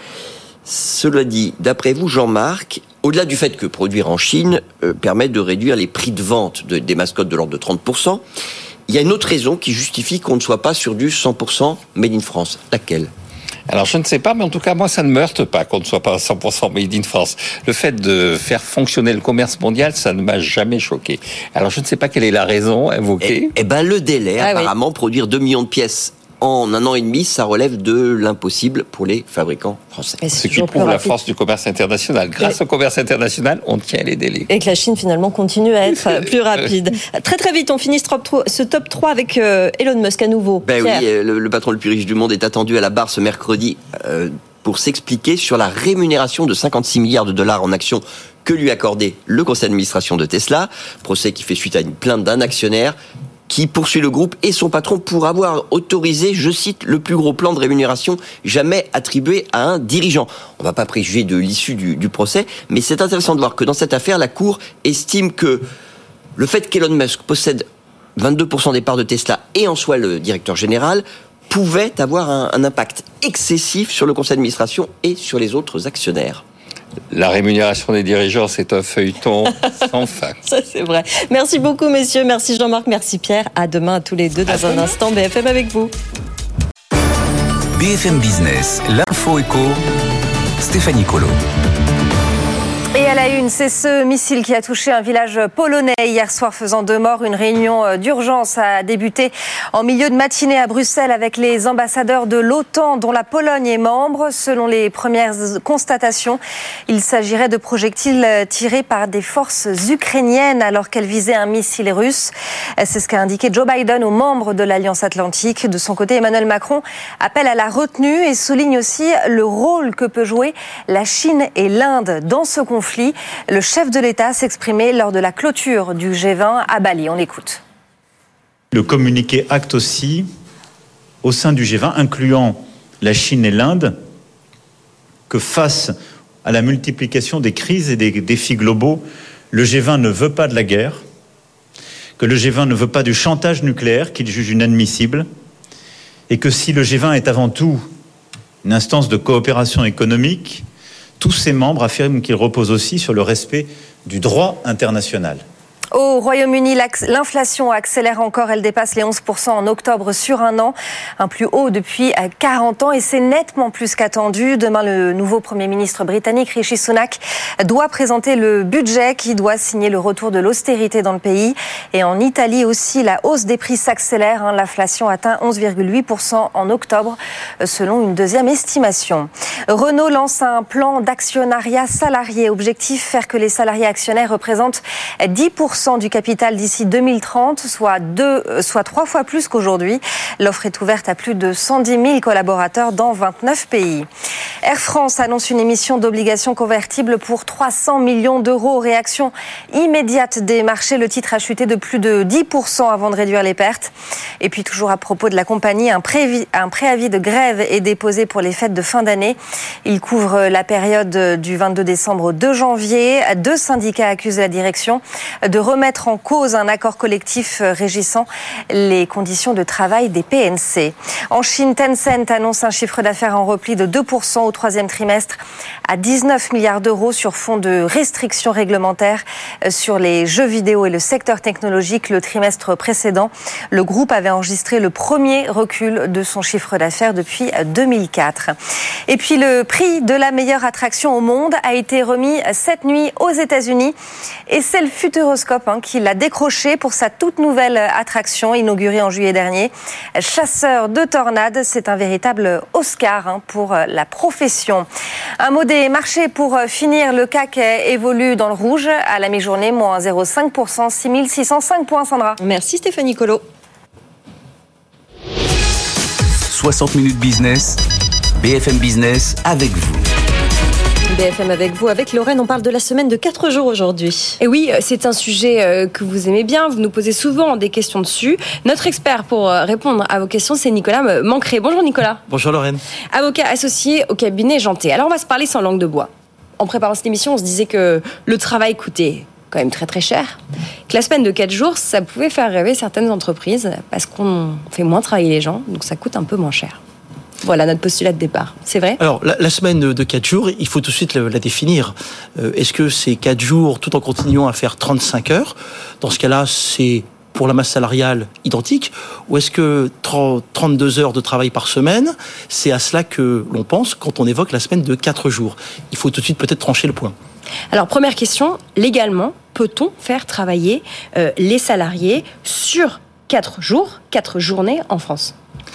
Cela dit, d'après vous, Jean-Marc, au-delà du fait que produire en Chine euh, permet de réduire les prix de vente de, des mascottes de l'ordre de trente pour cent, il y a une autre raison qui justifie qu'on ne soit pas sur du cent pour cent made in France. Laquelle ? Alors je ne sais pas, mais en tout cas moi ça ne me heurte pas qu'on ne soit pas cent pour cent made in France. Le fait de faire fonctionner le commerce mondial, ça ne m'a jamais choqué. Alors je ne sais pas quelle est la raison invoquée. Eh, eh ben le délai, ah, apparemment, oui. Produire deux millions de pièces en un an et demi, ça relève de l'impossible pour les fabricants français. Ce qui prouve la force du commerce international. Grâce et... au commerce international, on tient les délais. Et que la Chine, finalement, continue à être plus rapide. Très très vite, on finit ce top trois avec Elon Musk à nouveau. Ben Pierre. Oui, le, le patron le plus riche du monde est attendu à la barre ce mercredi euh, pour s'expliquer sur la rémunération de cinquante-six milliards de dollars en actions que lui accordait le conseil d'administration de Tesla. Procès qui fait suite à une plainte d'un actionnaire qui poursuit le groupe et son patron pour avoir autorisé, je cite, le plus gros plan de rémunération jamais attribué à un dirigeant. On ne va pas préjuger de l'issue du, du procès, mais c'est intéressant de voir que dans cette affaire, la Cour estime que le fait qu'Elon Musk possède vingt-deux pour cent des parts de Tesla et en soit le directeur général pouvait avoir un, un impact excessif sur le conseil d'administration et sur les autres actionnaires. La rémunération des dirigeants, c'est un feuilleton sans fin. Ça, c'est vrai. Merci beaucoup, messieurs. Merci Jean-Marc, merci Pierre. À demain à tous les deux dans un instant. B F M avec vous. B F M Business, l'info éco, Stéphanie Colo. Et à la une, c'est ce missile qui a touché un village polonais hier soir, faisant deux morts. Une réunion d'urgence a débuté en milieu de matinée à Bruxelles avec les ambassadeurs de l'OTAN, dont la Pologne est membre. Selon les premières constatations, il s'agirait de projectiles tirés par des forces ukrainiennes alors qu'elles visaient un missile russe. C'est ce qu'a indiqué Joe Biden aux membres de l'Alliance Atlantique. De son côté, Emmanuel Macron appelle à la retenue et souligne aussi le rôle que peut jouer la Chine et l'Inde dans ce conflit. Le chef de l'État s'exprimait lors de la clôture du G vingt à Bali. On l'écoute. Le communiqué acte aussi, au sein du G vingt, incluant la Chine et l'Inde, que face à la multiplication des crises et des défis globaux, le G vingt ne veut pas de la guerre, que le G vingt ne veut pas du chantage nucléaire qu'il juge inadmissible, et que si le G vingt est avant tout une instance de coopération économique, tous ses membres affirment qu'il repose aussi sur le respect du droit international. Au Royaume-Uni, l'inflation accélère encore. Elle dépasse les onze pour cent en octobre sur un an, un plus haut depuis quarante ans, et c'est nettement plus qu'attendu. Demain, le nouveau Premier ministre britannique, Rishi Sunak, doit présenter le budget qui doit signer le retour de l'austérité dans le pays. Et en Italie aussi, la hausse des prix s'accélère. L'inflation atteint onze virgule huit pour cent en octobre, selon une deuxième estimation. Renault lance un plan d'actionnariat salarié. Objectif, faire que les salariés actionnaires représentent dix pour cent du capital d'ici deux mille trente, soit, deux, soit trois fois plus qu'aujourd'hui. L'offre est ouverte à plus de cent dix mille collaborateurs dans vingt-neuf pays. Air France annonce une émission d'obligations convertibles pour trois cents millions d'euros. Réaction immédiate des marchés. Le titre a chuté de plus de dix pour cent avant de réduire les pertes. Et puis toujours à propos de la compagnie, un préavis, un préavis de grève est déposé pour les fêtes de fin d'année. Il couvre la période du vingt-deux décembre au deux janvier. Deux syndicats accusent la direction de remettre en cause un accord collectif régissant les conditions de travail des P N C. En Chine, Tencent annonce un chiffre d'affaires en repli de deux pour cent au troisième trimestre à dix-neuf milliards d'euros sur fond de restrictions réglementaires sur les jeux vidéo et le secteur technologique. Le trimestre précédent, le groupe avait enregistré le premier recul de son chiffre d'affaires depuis deux mille quatre. Et puis le prix de la meilleure attraction au monde a été remis cette nuit aux États-Unis, et c'est le Futuroscope hein, qui l'a décroché pour sa toute nouvelle attraction inaugurée en juillet dernier. Chasseur de tornades, c'est un véritable Oscar hein, pour la profession. Un mot des marchés pour finir. Le C A C évolue dans le rouge à la mi-journée, moins zéro virgule cinq pour cent, six mille six cent cinq points. Sandra. Merci Stéphanie Colo. soixante minutes business, B F M Business avec vous. B F M avec vous, avec Lorraine, on parle de la semaine de quatre jours aujourd'hui. Et oui, c'est un sujet que vous aimez bien, vous nous posez souvent des questions dessus. Notre expert pour répondre à vos questions, c'est Nicolas Mancret. Bonjour Nicolas. Bonjour Lorraine. Avocat associé au cabinet Janté. Alors on va se parler sans langue de bois. En préparant cette émission, on se disait que le travail coûtait quand même très très cher, que la semaine de quatre jours, ça pouvait faire rêver certaines entreprises parce qu'on fait moins travailler les gens, donc ça coûte un peu moins cher. Voilà notre postulat de départ, c'est vrai ? Alors, la, la semaine de quatre jours, il faut tout de suite la, la définir. Euh, est-ce que c'est quatre jours tout en continuant à faire trente-cinq heures ? Dans ce cas-là, c'est pour la masse salariale identique ? Ou est-ce que trente, trente-deux heures de travail par semaine, c'est à cela que l'on pense quand on évoque la semaine de quatre jours ? Il faut tout de suite peut-être trancher le point. Alors, première question, légalement, peut-on faire travailler euh, les salariés sur quatre jours, quatre journées en France ?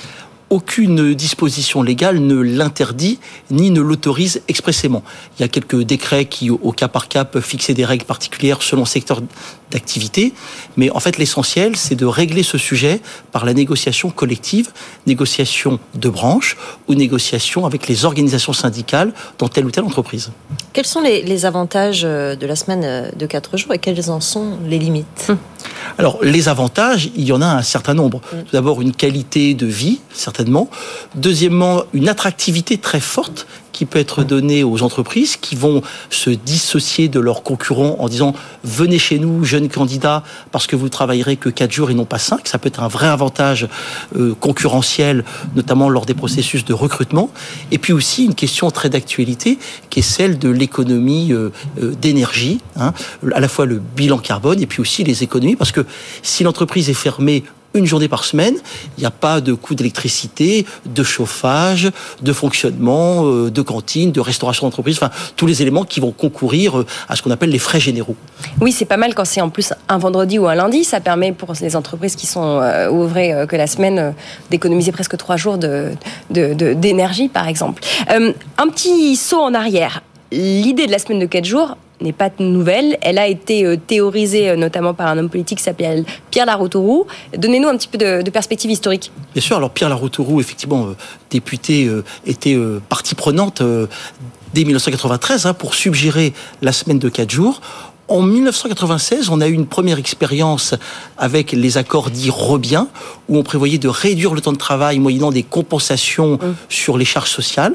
Aucune disposition légale ne l'interdit ni ne l'autorise expressément. Il y a quelques décrets qui, au cas par cas, peuvent fixer des règles particulières selon le secteur d'activité. Mais en fait, l'essentiel, c'est de régler ce sujet par la négociation collective, négociation de branche ou négociation avec les organisations syndicales dans telle ou telle entreprise. Quels sont les, les avantages de la semaine de quatre jours et quelles en sont les limites ? Hum. Alors, les avantages, il y en a un certain nombre. Tout d'abord, une qualité de vie, certainement. Deuxièmement, une attractivité très forte qui peut être donnée aux entreprises qui vont se dissocier de leurs concurrents en disant « Venez chez nous, jeunes candidats, parce que vous travaillerez que quatre jours et non pas cinq ». Ça peut être un vrai avantage euh, concurrentiel, notamment lors des processus de recrutement. Et puis aussi une question très d'actualité qui est celle de l'économie euh, euh, d'énergie, hein, à la fois le bilan carbone et puis aussi les économies, parce que si l'entreprise est fermée une journée par semaine, il n'y a pas de coût d'électricité, de chauffage, de fonctionnement, de cantine, de restauration d'entreprise, enfin tous les éléments qui vont concourir à ce qu'on appelle les frais généraux. Oui, c'est pas mal quand c'est en plus un vendredi ou un lundi, ça permet pour les entreprises qui sont euh, ouvrées euh, que la semaine euh, d'économiser presque trois jours de, de, de, d'énergie par exemple. Euh, un petit saut en arrière, l'idée de la semaine de quatre jours n'est pas nouvelle. Elle a été théorisée notamment par un homme politique qui s'appelle Pierre Laroutourou. Donnez-nous un petit peu de, de perspective historique. Bien sûr. Alors Pierre Laroutourou, effectivement, euh, député, euh, était euh, partie prenante euh, dès dix-neuf cent quatre-vingt-treize hein, pour suggérer la semaine de quatre jours. En dix-neuf cent quatre-vingt-seize, on a eu une première expérience avec les accords dits Robien, où on prévoyait de réduire le temps de travail moyennant des compensations mmh. sur les charges sociales,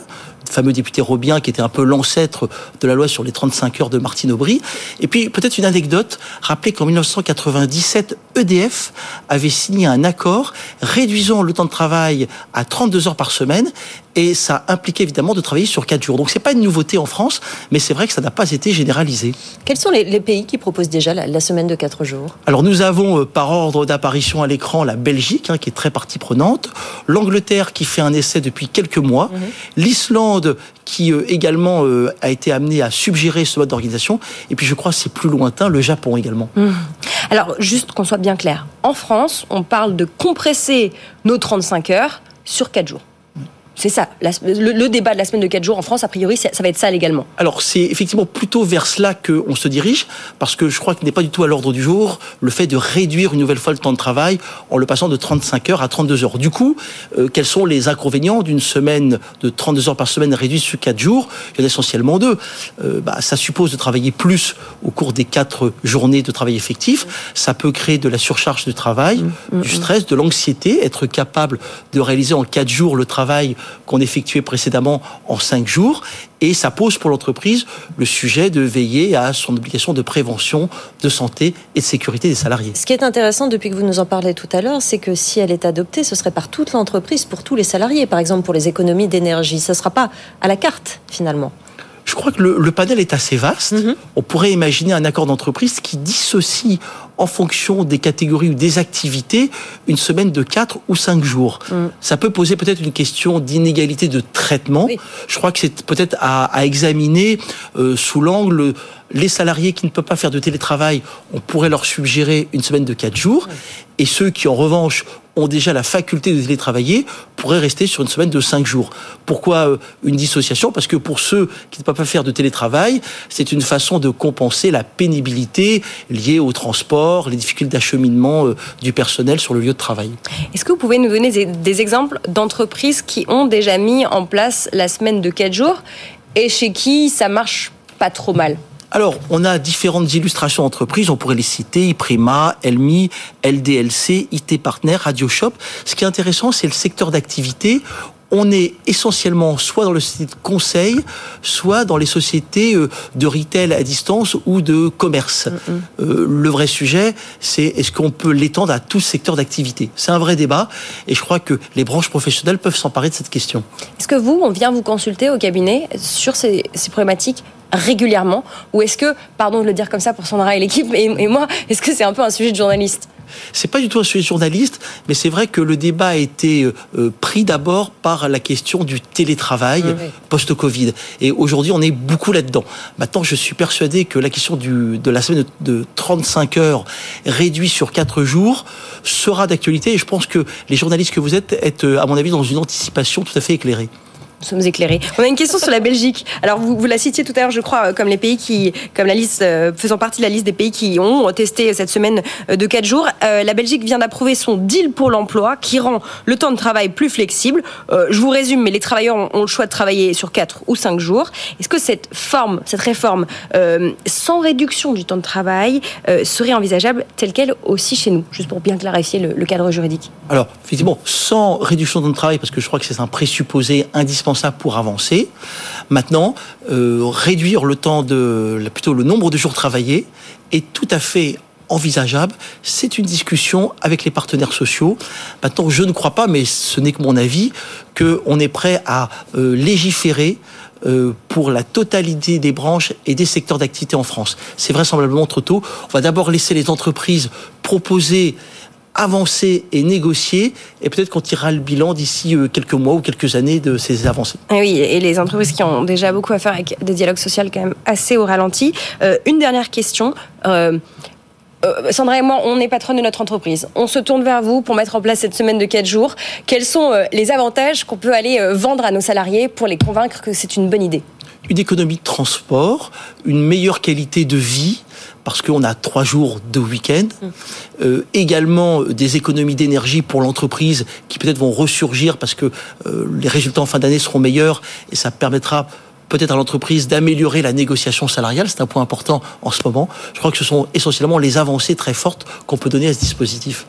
fameux député Robien, qui était un peu l'ancêtre de la loi sur les trente-cinq heures de Martine Aubry. Et puis, peut-être une anecdote, rappelez qu'en dix-neuf cent quatre-vingt-dix-sept, E D F avait signé un accord réduisant le temps de travail à trente-deux heures par semaine, et ça impliquait évidemment de travailler sur quatre jours. Donc c'est pas une nouveauté en France, mais c'est vrai que ça n'a pas été généralisé. Quels sont les, les pays qui proposent déjà la, la semaine de quatre jours ? Alors nous avons euh, par ordre d'apparition à l'écran la Belgique, hein, qui est très partie prenante, l'Angleterre qui fait un essai depuis quelques mois, mmh. l'Islande qui euh, également euh, a été amenée à suggérer ce mode d'organisation, et puis je crois que c'est plus lointain, le Japon également. Mmh. Alors juste qu'on soit bien clair, en France, on parle de compresser nos trente-cinq heures sur quatre jours. C'est ça, la, le, le débat de la semaine de quatre jours en France, a priori, ça, ça va être ça légalement. Alors, c'est effectivement plutôt vers cela qu'on se dirige, parce que je crois qu'il n'est pas du tout à l'ordre du jour le fait de réduire une nouvelle fois le temps de travail en le passant de trente-cinq heures à trente-deux heures. Du coup, euh, quels sont les inconvénients d'une semaine de trente-deux heures par semaine réduite sur quatre jours ? Il y en a essentiellement deux. Euh, bah, ça suppose de travailler plus au cours des quatre journées de travail effectif. Mmh. Ça peut créer de la surcharge de travail, mmh. du stress, de l'anxiété, être capable de réaliser en quatre jours le travail qu'on effectuait précédemment en cinq jours, et ça pose pour l'entreprise le sujet de veiller à son obligation de prévention, de santé et de sécurité des salariés. Ce qui est intéressant depuis que vous nous en parlez tout à l'heure, c'est que si elle est adoptée, ce serait par toute l'entreprise, pour tous les salariés, par exemple pour les économies d'énergie. Ça ne sera pas à la carte, finalement. Je crois que le, le panel est assez vaste. Mmh. On pourrait imaginer un accord d'entreprise qui dissocie en fonction des catégories ou des activités une semaine de quatre ou cinq jours. Mmh. Ça peut poser peut-être une question d'inégalité de traitement. Oui. Je crois que c'est peut-être à, à examiner euh, sous l'angle les salariés qui ne peuvent pas faire de télétravail, on pourrait leur suggérer une semaine de quatre jours. Mmh. Et ceux qui, en revanche, ont déjà la faculté de télétravailler pourraient rester sur une semaine de cinq jours. Pourquoi une dissociation ? Parce que pour ceux qui ne peuvent pas faire de télétravail, c'est une façon de compenser la pénibilité liée au transport, les difficultés d'acheminement du personnel sur le lieu de travail. Est-ce que vous pouvez nous donner des exemples d'entreprises qui ont déjà mis en place la semaine de quatre jours et chez qui ça marche pas trop mal ? Alors, on a différentes illustrations d'entreprises, on pourrait les citer, Iprima, Elmi, L D L C, I T Partner, RadioShop. Ce qui est intéressant, c'est le secteur d'activité. On est essentiellement soit dans le société de conseil, soit dans les sociétés de retail à distance ou de commerce. Mm-hmm. Euh, le vrai sujet, c'est est-ce qu'on peut l'étendre à tout secteur d'activité ? C'est un vrai débat et je crois que les branches professionnelles peuvent s'emparer de cette question. Est-ce que vous, on vient vous consulter au cabinet sur ces, ces problématiques régulièrement, ou est-ce que, pardon de le dire comme ça pour Sandra et l'équipe et, et moi, est-ce que c'est un peu un sujet de journaliste ? C'est pas du tout un sujet de journaliste, mais c'est vrai que le débat a été euh, pris d'abord par la question du télétravail oui. post-Covid. Et aujourd'hui, on est beaucoup là-dedans. Maintenant, je suis persuadé que la question du, de la semaine de, de trente-cinq heures réduite sur quatre jours sera d'actualité. Et je pense que les journalistes que vous êtes êtes, à mon avis, dans une anticipation tout à fait éclairée. Nous sommes éclairés. On a une question sur la Belgique. Alors, vous, vous la citiez tout à l'heure, je crois, comme les pays qui, comme la liste, euh, faisant partie de la liste des pays qui ont testé cette semaine de quatre jours. Euh, la Belgique vient d'approuver son deal pour l'emploi qui rend le temps de travail plus flexible. Euh, je vous résume, mais les travailleurs ont, ont le choix de travailler sur quatre ou cinq jours. Est-ce que cette forme, cette réforme, euh, sans réduction du temps de travail, euh, serait envisageable telle qu'elle aussi chez nous? Juste pour bien clarifier le, le cadre juridique. Alors, effectivement, sans réduction du temps de travail, parce que je crois que c'est un présupposé indispensable pour avancer. Maintenant, euh, réduire le temps de, plutôt le nombre de jours travaillés est tout à fait envisageable. C'est une discussion avec les partenaires sociaux. Maintenant, je ne crois pas, mais ce n'est que mon avis, qu'on est prêt à euh, légiférer euh, pour la totalité des branches et des secteurs d'activité en France. C'est vraisemblablement trop tôt. On va d'abord laisser les entreprises proposer, avancer et négocier, et peut-être qu'on tirera le bilan d'ici quelques mois ou quelques années de ces avancées. Oui, et les entreprises qui ont déjà beaucoup à faire avec des dialogues sociaux quand même assez au ralenti. Euh, une dernière question. Euh, euh, Sandra et moi, on est patronne de notre entreprise. On se tourne vers vous pour mettre en place cette semaine de quatre jours. Quels sont euh, les avantages qu'on peut aller euh, vendre à nos salariés pour les convaincre que c'est une bonne idée ? Une économie de transport, une meilleure qualité de vie, parce qu'on a trois jours de week-end, mmh. euh, également des économies d'énergie pour l'entreprise qui peut-être vont ressurgir parce que euh, les résultats en fin d'année seront meilleurs et ça permettra peut-être à l'entreprise d'améliorer la négociation salariale, c'est un point important en ce moment. Je crois que ce sont essentiellement les avancées très fortes qu'on peut donner à ce dispositif.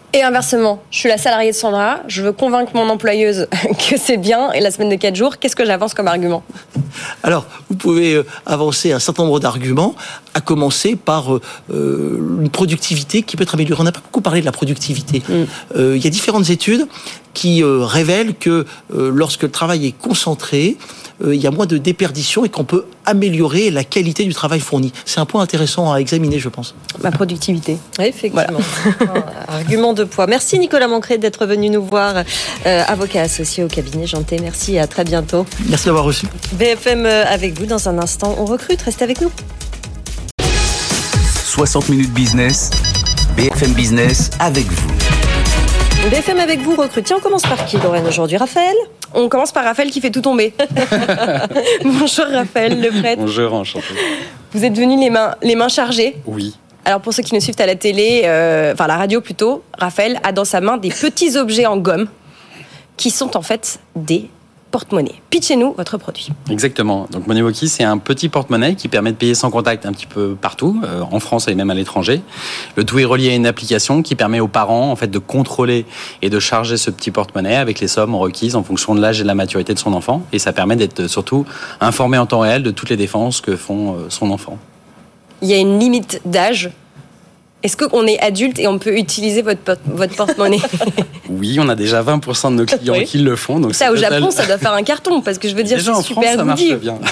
Et inversement, je suis la salariée de Sandra, je veux convaincre mon employeuse que c'est bien, et la semaine de quatre jours, qu'est-ce que j'avance comme argument ? Alors, vous pouvez avancer un certain nombre d'arguments, à commencer par euh, une productivité qui peut être améliorée. On n'a pas beaucoup parlé de la productivité. Mm. Euh, il y a différentes études qui euh, révèlent que euh, lorsque le travail est concentré, euh, il y a moins de déperdition et qu'on peut améliorer la qualité du travail fourni. C'est un point intéressant à examiner, je pense. Ma productivité. Oui, effectivement. Voilà. Argument de poids. Merci Nicolas Mancret d'être venu nous voir, euh, avocat associé au cabinet Jeantet. Merci et à très bientôt. Merci d'avoir reçu. B F M avec vous dans un instant. On recrute, restez avec nous. soixante minutes business, B F M Business avec vous. B F M avec vous recrute. Tiens, on commence par qui, Lorraine, aujourd'hui ? Raphaël ? On commence par Raphaël qui fait tout tomber. Bonjour Raphaël, le prêtre. Bonjour, enchanté. Vous êtes venu les mains, les mains chargées ? Oui. Alors pour ceux qui nous suivent à la télé, euh, enfin la radio plutôt, Raphaël a dans sa main des petits objets en gomme qui sont en fait des porte-monnaie. Pitchez-nous votre produit. Exactement. Donc MoneyWalkie, c'est un petit porte-monnaie qui permet de payer sans contact un petit peu partout, euh, en France et même à l'étranger. Le tout est relié à une application qui permet aux parents en fait de contrôler et de charger ce petit porte-monnaie avec les sommes requises en fonction de l'âge et de la maturité de son enfant. Et ça permet d'être surtout informé en temps réel de toutes les dépenses que font euh, son enfant. Il y a une limite d'âge. Est-ce qu'on est adulte et on peut utiliser votre, porte- votre porte-monnaie ? Oui, on a déjà vingt pour cent de nos clients oui. qui le font. Donc ça, au total... Japon, ça doit faire un carton, parce que je veux dire, déjà c'est en super France, ça marche goodie. bien.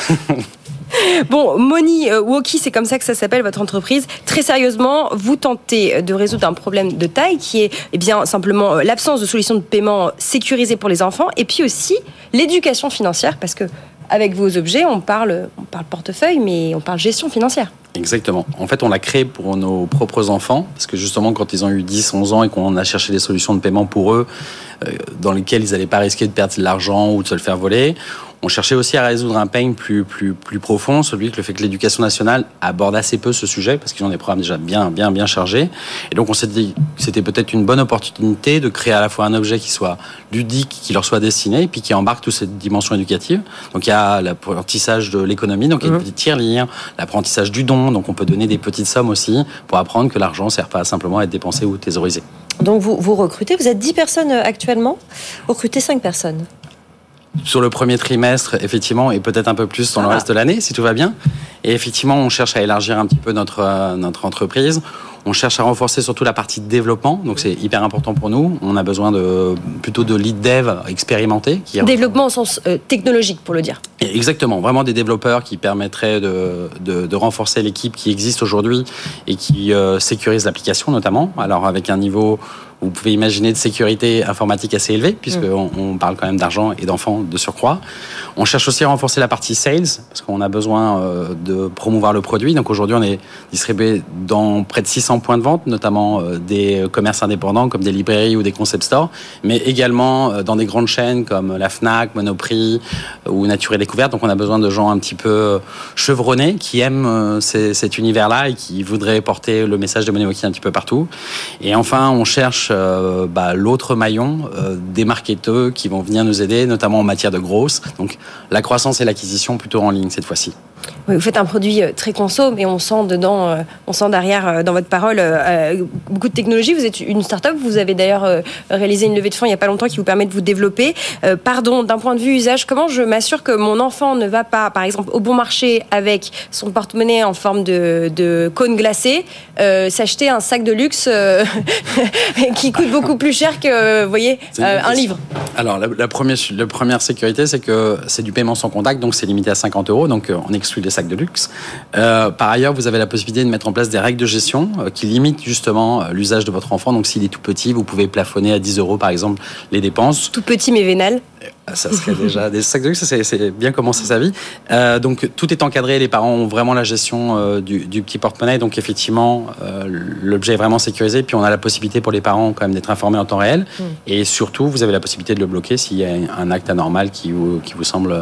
Bon, MoneyWalkie, c'est comme ça que ça s'appelle, votre entreprise. Très sérieusement, vous tentez de résoudre un problème de taille qui est eh bien, simplement l'absence de solutions de paiement sécurisées pour les enfants, et puis aussi l'éducation financière, parce que avec vos objets, on parle, on parle portefeuille, mais on parle gestion financière. Exactement. En fait, on l'a créé pour nos propres enfants, parce que justement, quand ils ont eu dix, onze ans et qu'on a cherché des solutions de paiement pour eux, euh, dans lesquelles ils n'allaient pas risquer de perdre de l'argent ou de se le faire voler, on cherchait aussi à résoudre un pain plus, plus, plus profond, celui que le fait que l'éducation nationale aborde assez peu ce sujet, parce qu'ils ont des programmes déjà bien, bien, bien chargés. Et donc, on s'est dit que c'était peut-être une bonne opportunité de créer à la fois un objet qui soit ludique, qui leur soit destiné, et puis qui embarque toute cette dimension éducative. Donc, il y a l'apprentissage de l'économie, donc il y a une petite tirelire, l'apprentissage du don, donc on peut donner des petites sommes aussi pour apprendre que l'argent ne sert pas simplement à être dépensé ou thésaurisé. Donc, vous, vous recrutez, vous êtes dix personnes actuellement, vous recrutez cinq personnes. Sur le premier trimestre, effectivement, et peut-être un peu plus dans ah. le reste de l'année, si tout va bien. Et effectivement, on cherche à élargir un petit peu notre, euh, notre entreprise. On cherche à renforcer surtout la partie de développement, donc c'est hyper important pour nous. On a besoin de, plutôt de lead dev expérimentés. Qui développement au sens euh, technologique, pour le dire. Exactement, vraiment des développeurs qui permettraient de, de, de renforcer l'équipe qui existe aujourd'hui et qui euh, sécurise l'application notamment. Alors avec un niveau... Vous pouvez imaginer de sécurité informatique assez élevée, puisqu'on mmh. on parle quand même d'argent et d'enfants de surcroît. On cherche aussi à renforcer la partie sales, parce qu'on a besoin euh, de promouvoir le produit. Donc aujourd'hui, on est distribué dans près de six cents points de vente, notamment euh, des commerces indépendants comme des librairies ou des concept stores, mais également euh, dans des grandes chaînes comme la Fnac, Monoprix euh, ou Nature et Découverte. Donc on a besoin de gens un petit peu chevronnés, qui aiment euh, ces, cet univers-là et qui voudraient porter le message de MoneyWalkie un petit peu partout. Et enfin, on cherche Euh, bah, l'autre maillon euh, des marketeurs qui vont venir nous aider, notamment en matière de growth. Donc la croissance et l'acquisition plutôt en ligne cette fois-ci. Oui, vous faites un produit très conso, mais on sent dedans, euh, on sent derrière euh, dans votre parole euh, beaucoup de technologie. Vous êtes une start-up, vous avez d'ailleurs euh, réalisé une levée de fonds il n'y a pas longtemps qui vous permet de vous développer. Euh, pardon, d'un point de vue usage, comment je m'assure que mon enfant ne va pas, par exemple, au bon marché avec son porte-monnaie en forme de, de cône glacé, euh, s'acheter un sac de luxe euh, qui coûte beaucoup plus cher que, vous voyez, euh, un livre. Alors, la, la, première, la première sécurité, c'est que c'est du paiement sans contact, donc c'est limité à cinquante euros, donc on exclut les sacs de luxe. Euh, par ailleurs, vous avez la possibilité de mettre en place des règles de gestion euh, qui limitent justement euh, l'usage de votre enfant. Donc, s'il est tout petit, vous pouvez plafonner à dix euros, par exemple, les dépenses. Tout petit mais vénal. Ça serait déjà des sacs de luxe, c'est, c'est bien commencer sa vie. Euh, donc tout est encadré, les parents ont vraiment la gestion euh, du, du petit porte-monnaie, donc effectivement euh, l'objet est vraiment sécurisé, puis on a la possibilité pour les parents quand même d'être informés en temps réel, mmh. et surtout vous avez la possibilité de le bloquer s'il y a un acte anormal qui vous, qui vous semble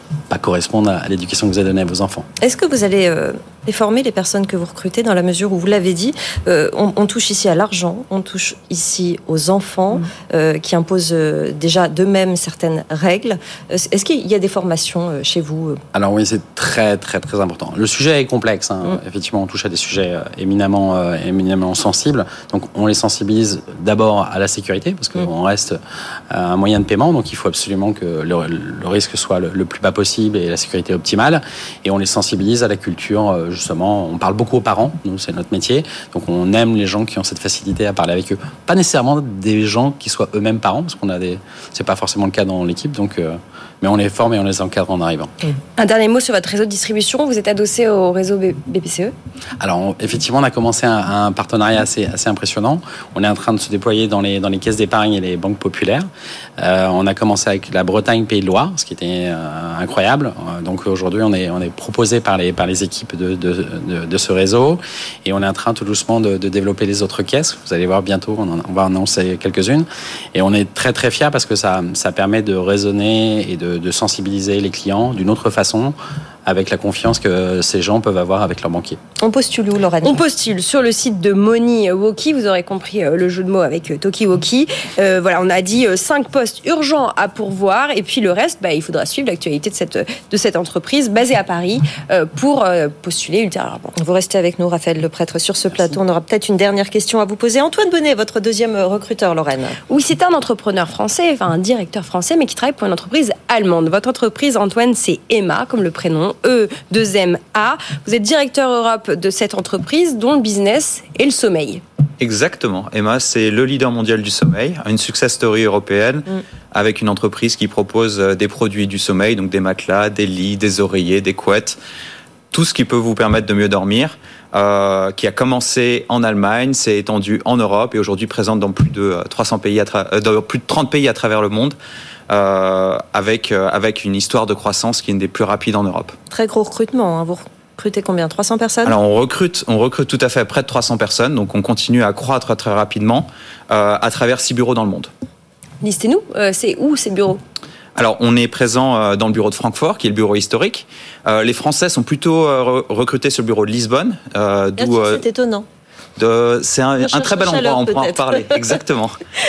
pas correspondre à l'éducation que vous avez donnée à vos enfants. Est-ce que vous allez euh, former les personnes que vous recrutez dans la mesure où, vous l'avez dit, euh, on, on touche ici à l'argent, on touche ici aux enfants mmh. euh, qui imposent euh, déjà d'eux-mêmes certaines règles. Est-ce qu'il y a des formations euh, chez vous? Alors oui, c'est très très très important. Le sujet est complexe. Hein. Mmh. Effectivement, on touche à des sujets euh, éminemment, euh, éminemment sensibles. Donc on les sensibilise d'abord à la sécurité parce qu'on mmh. reste un moyen de paiement. Donc il faut absolument que le, le risque soit le, le plus bas possible et la sécurité optimale. Et on les sensibilise à la culture, euh, justement. On parle beaucoup aux parents, nous, c'est notre métier. Donc on aime les gens qui ont cette facilité à parler avec eux. Pas nécessairement des gens qui soient eux-mêmes parents, parce qu'on a des... c'est pas forcément le cas dans l'équipe. Donc, euh... mais on les forme et on les encadre en arrivant. Un dernier mot sur votre réseau de distribution. Vous êtes adossé au réseau B P C E? Alors, on, effectivement, on a commencé un, un partenariat assez, assez impressionnant. On est en train de se déployer dans les, dans les caisses d'épargne et les banques populaires. Euh, on a commencé avec la Bretagne, Pays de Loire, ce qui était euh, incroyable. Euh, donc aujourd'hui, on est, on est proposé par les, par les équipes de, de, de, de ce réseau. Et on est en train tout doucement de, de développer les autres caisses. Vous allez voir bientôt, on, en, on va en annoncer quelques-unes. Et on est très très fiers parce que ça, ça permet de raisonner et de, de sensibiliser les clients d'une autre façon, avec la confiance que ces gens peuvent avoir avec leur banquier. On postule où, Lorraine? On postule sur le site de Money-Woki. Vous aurez compris le jeu de mots avec Tokiwoki. Euh, voilà, on a dit cinq postes urgents à pourvoir. Et puis le reste, bah, il faudra suivre l'actualité de cette, de cette entreprise basée à Paris euh, pour euh, postuler ultérieurement. Vous restez avec nous, Raphaël Leprêtre, sur ce plateau. On aura peut-être une dernière question à vous poser. Antoine Bonnet, votre deuxième recruteur, Lorraine. Oui, c'est un entrepreneur français, enfin un directeur français, mais qui travaille pour une entreprise allemande. Votre entreprise, Antoine, c'est Emma, comme le prénom. E deux M A. Vous êtes directeur Europe de cette entreprise dont le business est le sommeil. Exactement. Emma, c'est le leader mondial du sommeil, une success story européenne mm. avec une entreprise qui propose des produits du sommeil, donc des matelas, des lits, des oreillers, des couettes, tout ce qui peut vous permettre de mieux dormir, euh, qui a commencé en Allemagne, s'est étendu en Europe et aujourd'hui présente dans plus de trois cents pays, à tra- dans plus de trente pays à travers le monde. Euh, avec, euh, avec une histoire de croissance qui est une des plus rapides en Europe. Très gros recrutement, hein. Vous recrutez combien? trois cents personnes? Alors on recrute, on recrute tout à fait près de trois cents personnes, donc on continue à croître très rapidement euh, à travers six bureaux dans le monde. Listez-nous, euh, c'est où ces bureaux? Alors, on est présent euh, dans le bureau de Francfort, qui est le bureau historique. Euh, les Français sont plutôt euh, recrutés sur le bureau de Lisbonne. Euh, d'où, euh, c'est étonnant. De, c'est un, un très bel endroit, on pourra en peut-être. reparler. Exactement.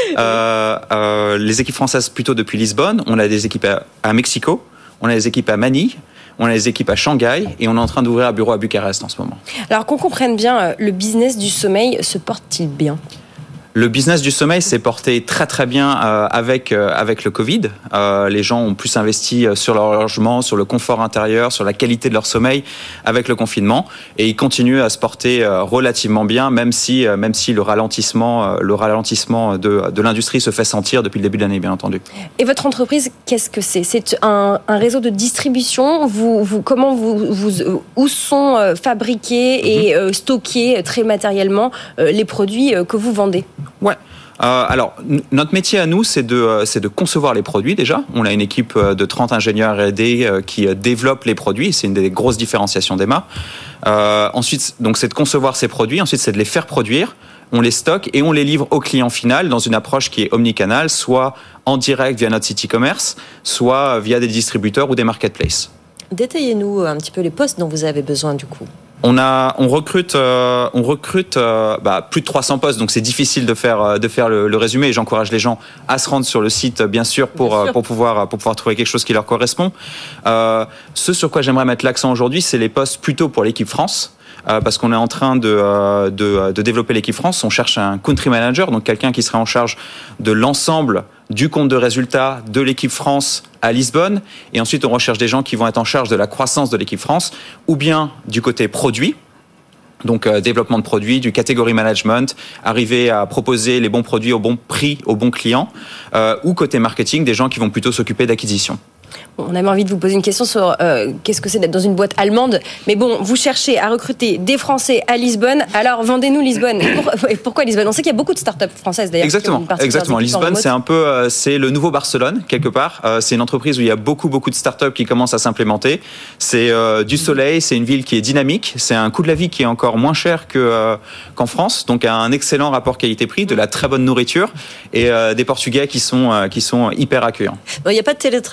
euh, euh, les équipes françaises plutôt depuis Lisbonne. On a des équipes à, à Mexico, on a des équipes à Manille, on a des équipes à Shanghai et on est en train d'ouvrir un bureau à Bucarest en ce moment. Alors qu'on comprenne bien, le business du sommeil se porte-t-il bien ? Le business du sommeil s'est porté très très bien euh, avec euh, avec le Covid. Euh, les gens ont plus investi sur leur logement, sur le confort intérieur, sur la qualité de leur sommeil avec le confinement, et ils continuent à se porter euh, relativement bien, même si euh, même si le ralentissement euh, le ralentissement de de l'industrie se fait sentir depuis le début de l'année, bien entendu. Et votre entreprise, qu'est-ce que c'est ? C'est un, un réseau de distribution. Vous vous comment vous, vous où sont euh, fabriqués et euh, stockés très matériellement euh, les produits euh, que vous vendez ? Ouais. Euh, alors, n- notre métier à nous, c'est de, euh, c'est de concevoir les produits déjà. On a une équipe de trente ingénieurs R et D euh, qui euh, développent les produits. C'est une des grosses différenciations d'Emma. Euh, ensuite, donc, c'est de concevoir ces produits. Ensuite, c'est de les faire produire. On les stocke et on les livre au client final dans une approche qui est omnicanal, soit en direct via notre site e-commerce, soit via des distributeurs ou des marketplaces. Détaillez-nous un petit peu les postes dont vous avez besoin du coup. On a, on recrute, euh, on recrute euh, bah, plus de trois cents postes, donc c'est difficile de faire, de faire le, le résumé. Et j'encourage les gens à se rendre sur le site, bien sûr, pour bien sûr. pour pouvoir, pour pouvoir trouver quelque chose qui leur correspond. Euh, ce sur quoi j'aimerais mettre l'accent aujourd'hui, c'est les postes plutôt pour l'équipe France. Euh, parce qu'on est en train de, euh, de, de développer l'équipe France. On cherche un country manager, donc quelqu'un qui serait en charge de l'ensemble du compte de résultats de l'équipe France à Lisbonne. Et ensuite, on recherche des gens qui vont être en charge de la croissance de l'équipe France, ou bien du côté produit, donc euh, développement de produits, du category management, arriver à proposer les bons produits au bon prix aux bons clients, euh, ou côté marketing, des gens qui vont plutôt s'occuper d'acquisition. On avait envie de vous poser une question sur euh, qu'est-ce que c'est d'être dans une boîte allemande. Mais bon, vous cherchez à recruter des Français à Lisbonne. Alors, vendez-nous Lisbonne. Pour, pourquoi Lisbonne ? On sait qu'il y a beaucoup de startups françaises d'ailleurs. Exactement. Exactement. Lisbonne, c'est un peu, euh, c'est le nouveau Barcelone quelque part. Euh, c'est une entreprise où il y a beaucoup, beaucoup de startups qui commencent à s'implémenter. C'est euh, du soleil. C'est une ville qui est dynamique. C'est un coût de la vie qui est encore moins cher que euh, qu'en France. Donc, un excellent rapport qualité-prix, de la très bonne nourriture et euh, des Portugais qui sont euh, qui sont hyper accueillants. Bon, il n'y a pas de télétravail, mais il y a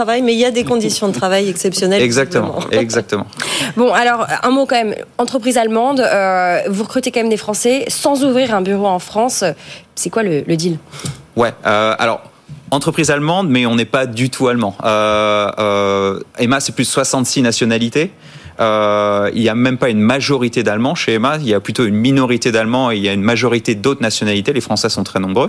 y a des conditions de travail exceptionnelles. Exactement, exactement. Bon, alors, un mot quand même. Entreprise allemande, euh, vous recrutez quand même des Français sans ouvrir un bureau en France. C'est quoi le, le deal ? Ouais, euh, alors... Entreprise allemande, mais on n'est pas du tout allemand. Euh, euh, Emma, c'est plus de soixante-six nationalités. Euh, il n'y a même pas une majorité d'Allemands chez Emma. Il y a plutôt une minorité d'Allemands et il y a une majorité d'autres nationalités. Les Français sont très nombreux.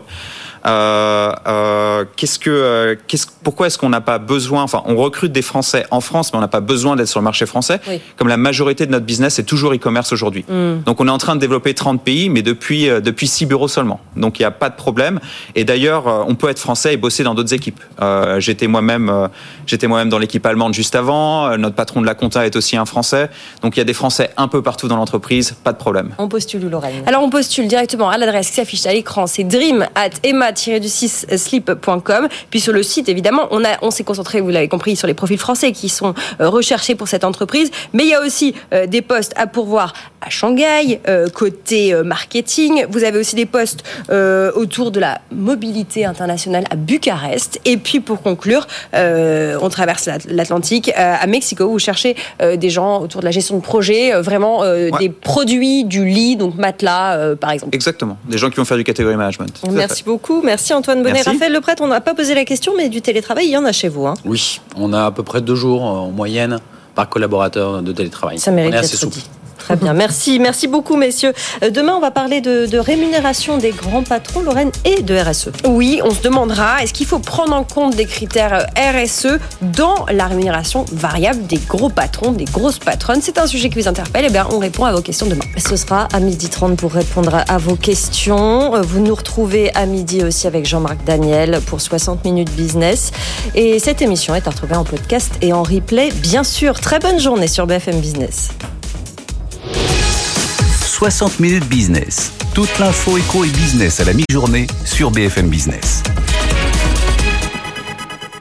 Euh, euh, qu'est-ce que, euh, qu'est-ce, pourquoi est-ce qu'on n'a pas besoin, enfin, on recrute des Français en France, mais on n'a pas besoin d'être sur le marché français. Oui. Comme la majorité de notre business est toujours e-commerce aujourd'hui. Mm. Donc, on est en train de développer trente pays, mais depuis, euh, depuis six bureaux seulement. Donc, il n'y a pas de problème. Et d'ailleurs, euh, on peut être français et bosser dans d'autres équipes. Euh, j'étais moi-même, euh, j'étais moi-même dans l'équipe allemande juste avant. Euh, notre patron de la compta est aussi un Français. Donc, il y a des Français un peu partout dans l'entreprise. Pas de problème. On postule où, Lorraine ? Alors, on postule directement à l'adresse qui s'affiche à l'écran. C'est dream at emma du six slip point com. Puis sur le site, évidemment, on, a, on s'est concentré, vous l'avez compris, sur les profils français qui sont euh, recherchés pour cette entreprise. Mais il y a aussi euh, des postes à pourvoir à Shanghai, euh, côté euh, marketing. Vous avez aussi des postes euh, autour de la mobilité internationale à Bucarest. Et puis, pour conclure, euh, on traverse l'Atlantique euh, à Mexico. Vous cherchez euh, des gens autour de la gestion de projet, euh, vraiment euh, ouais. des produits, du lit, donc matelas, euh, par exemple. Exactement. Des gens qui vont faire du category management. Merci beaucoup. Merci Antoine Bonnet. Merci. Raphaël Leprêtre, on n'a pas posé la question, mais du télétravail, il y en a chez vous. Hein. Oui, on a à peu près deux jours en moyenne par collaborateur de télétravail. Ça mérite on est d'être assez souple. Dit. Très bien, merci, merci beaucoup messieurs. Demain, on va parler de, de rémunération des grands patrons, Lorraine, et de R S E. Oui, on se demandera, est-ce qu'il faut prendre en compte des critères R S E dans la rémunération variable des gros patrons, des grosses patronnes ? C'est un sujet qui vous interpelle, et bien on répond à vos questions demain. Ce sera à midi trente pour répondre à vos questions. Vous nous retrouvez à midi aussi avec Jean-Marc Daniel pour soixante minutes business. Et cette émission est à retrouver en podcast et en replay, bien sûr. Très bonne journée sur B F M Business. soixante minutes business. Toute l'info éco et business à la mi-journée sur B F M Business.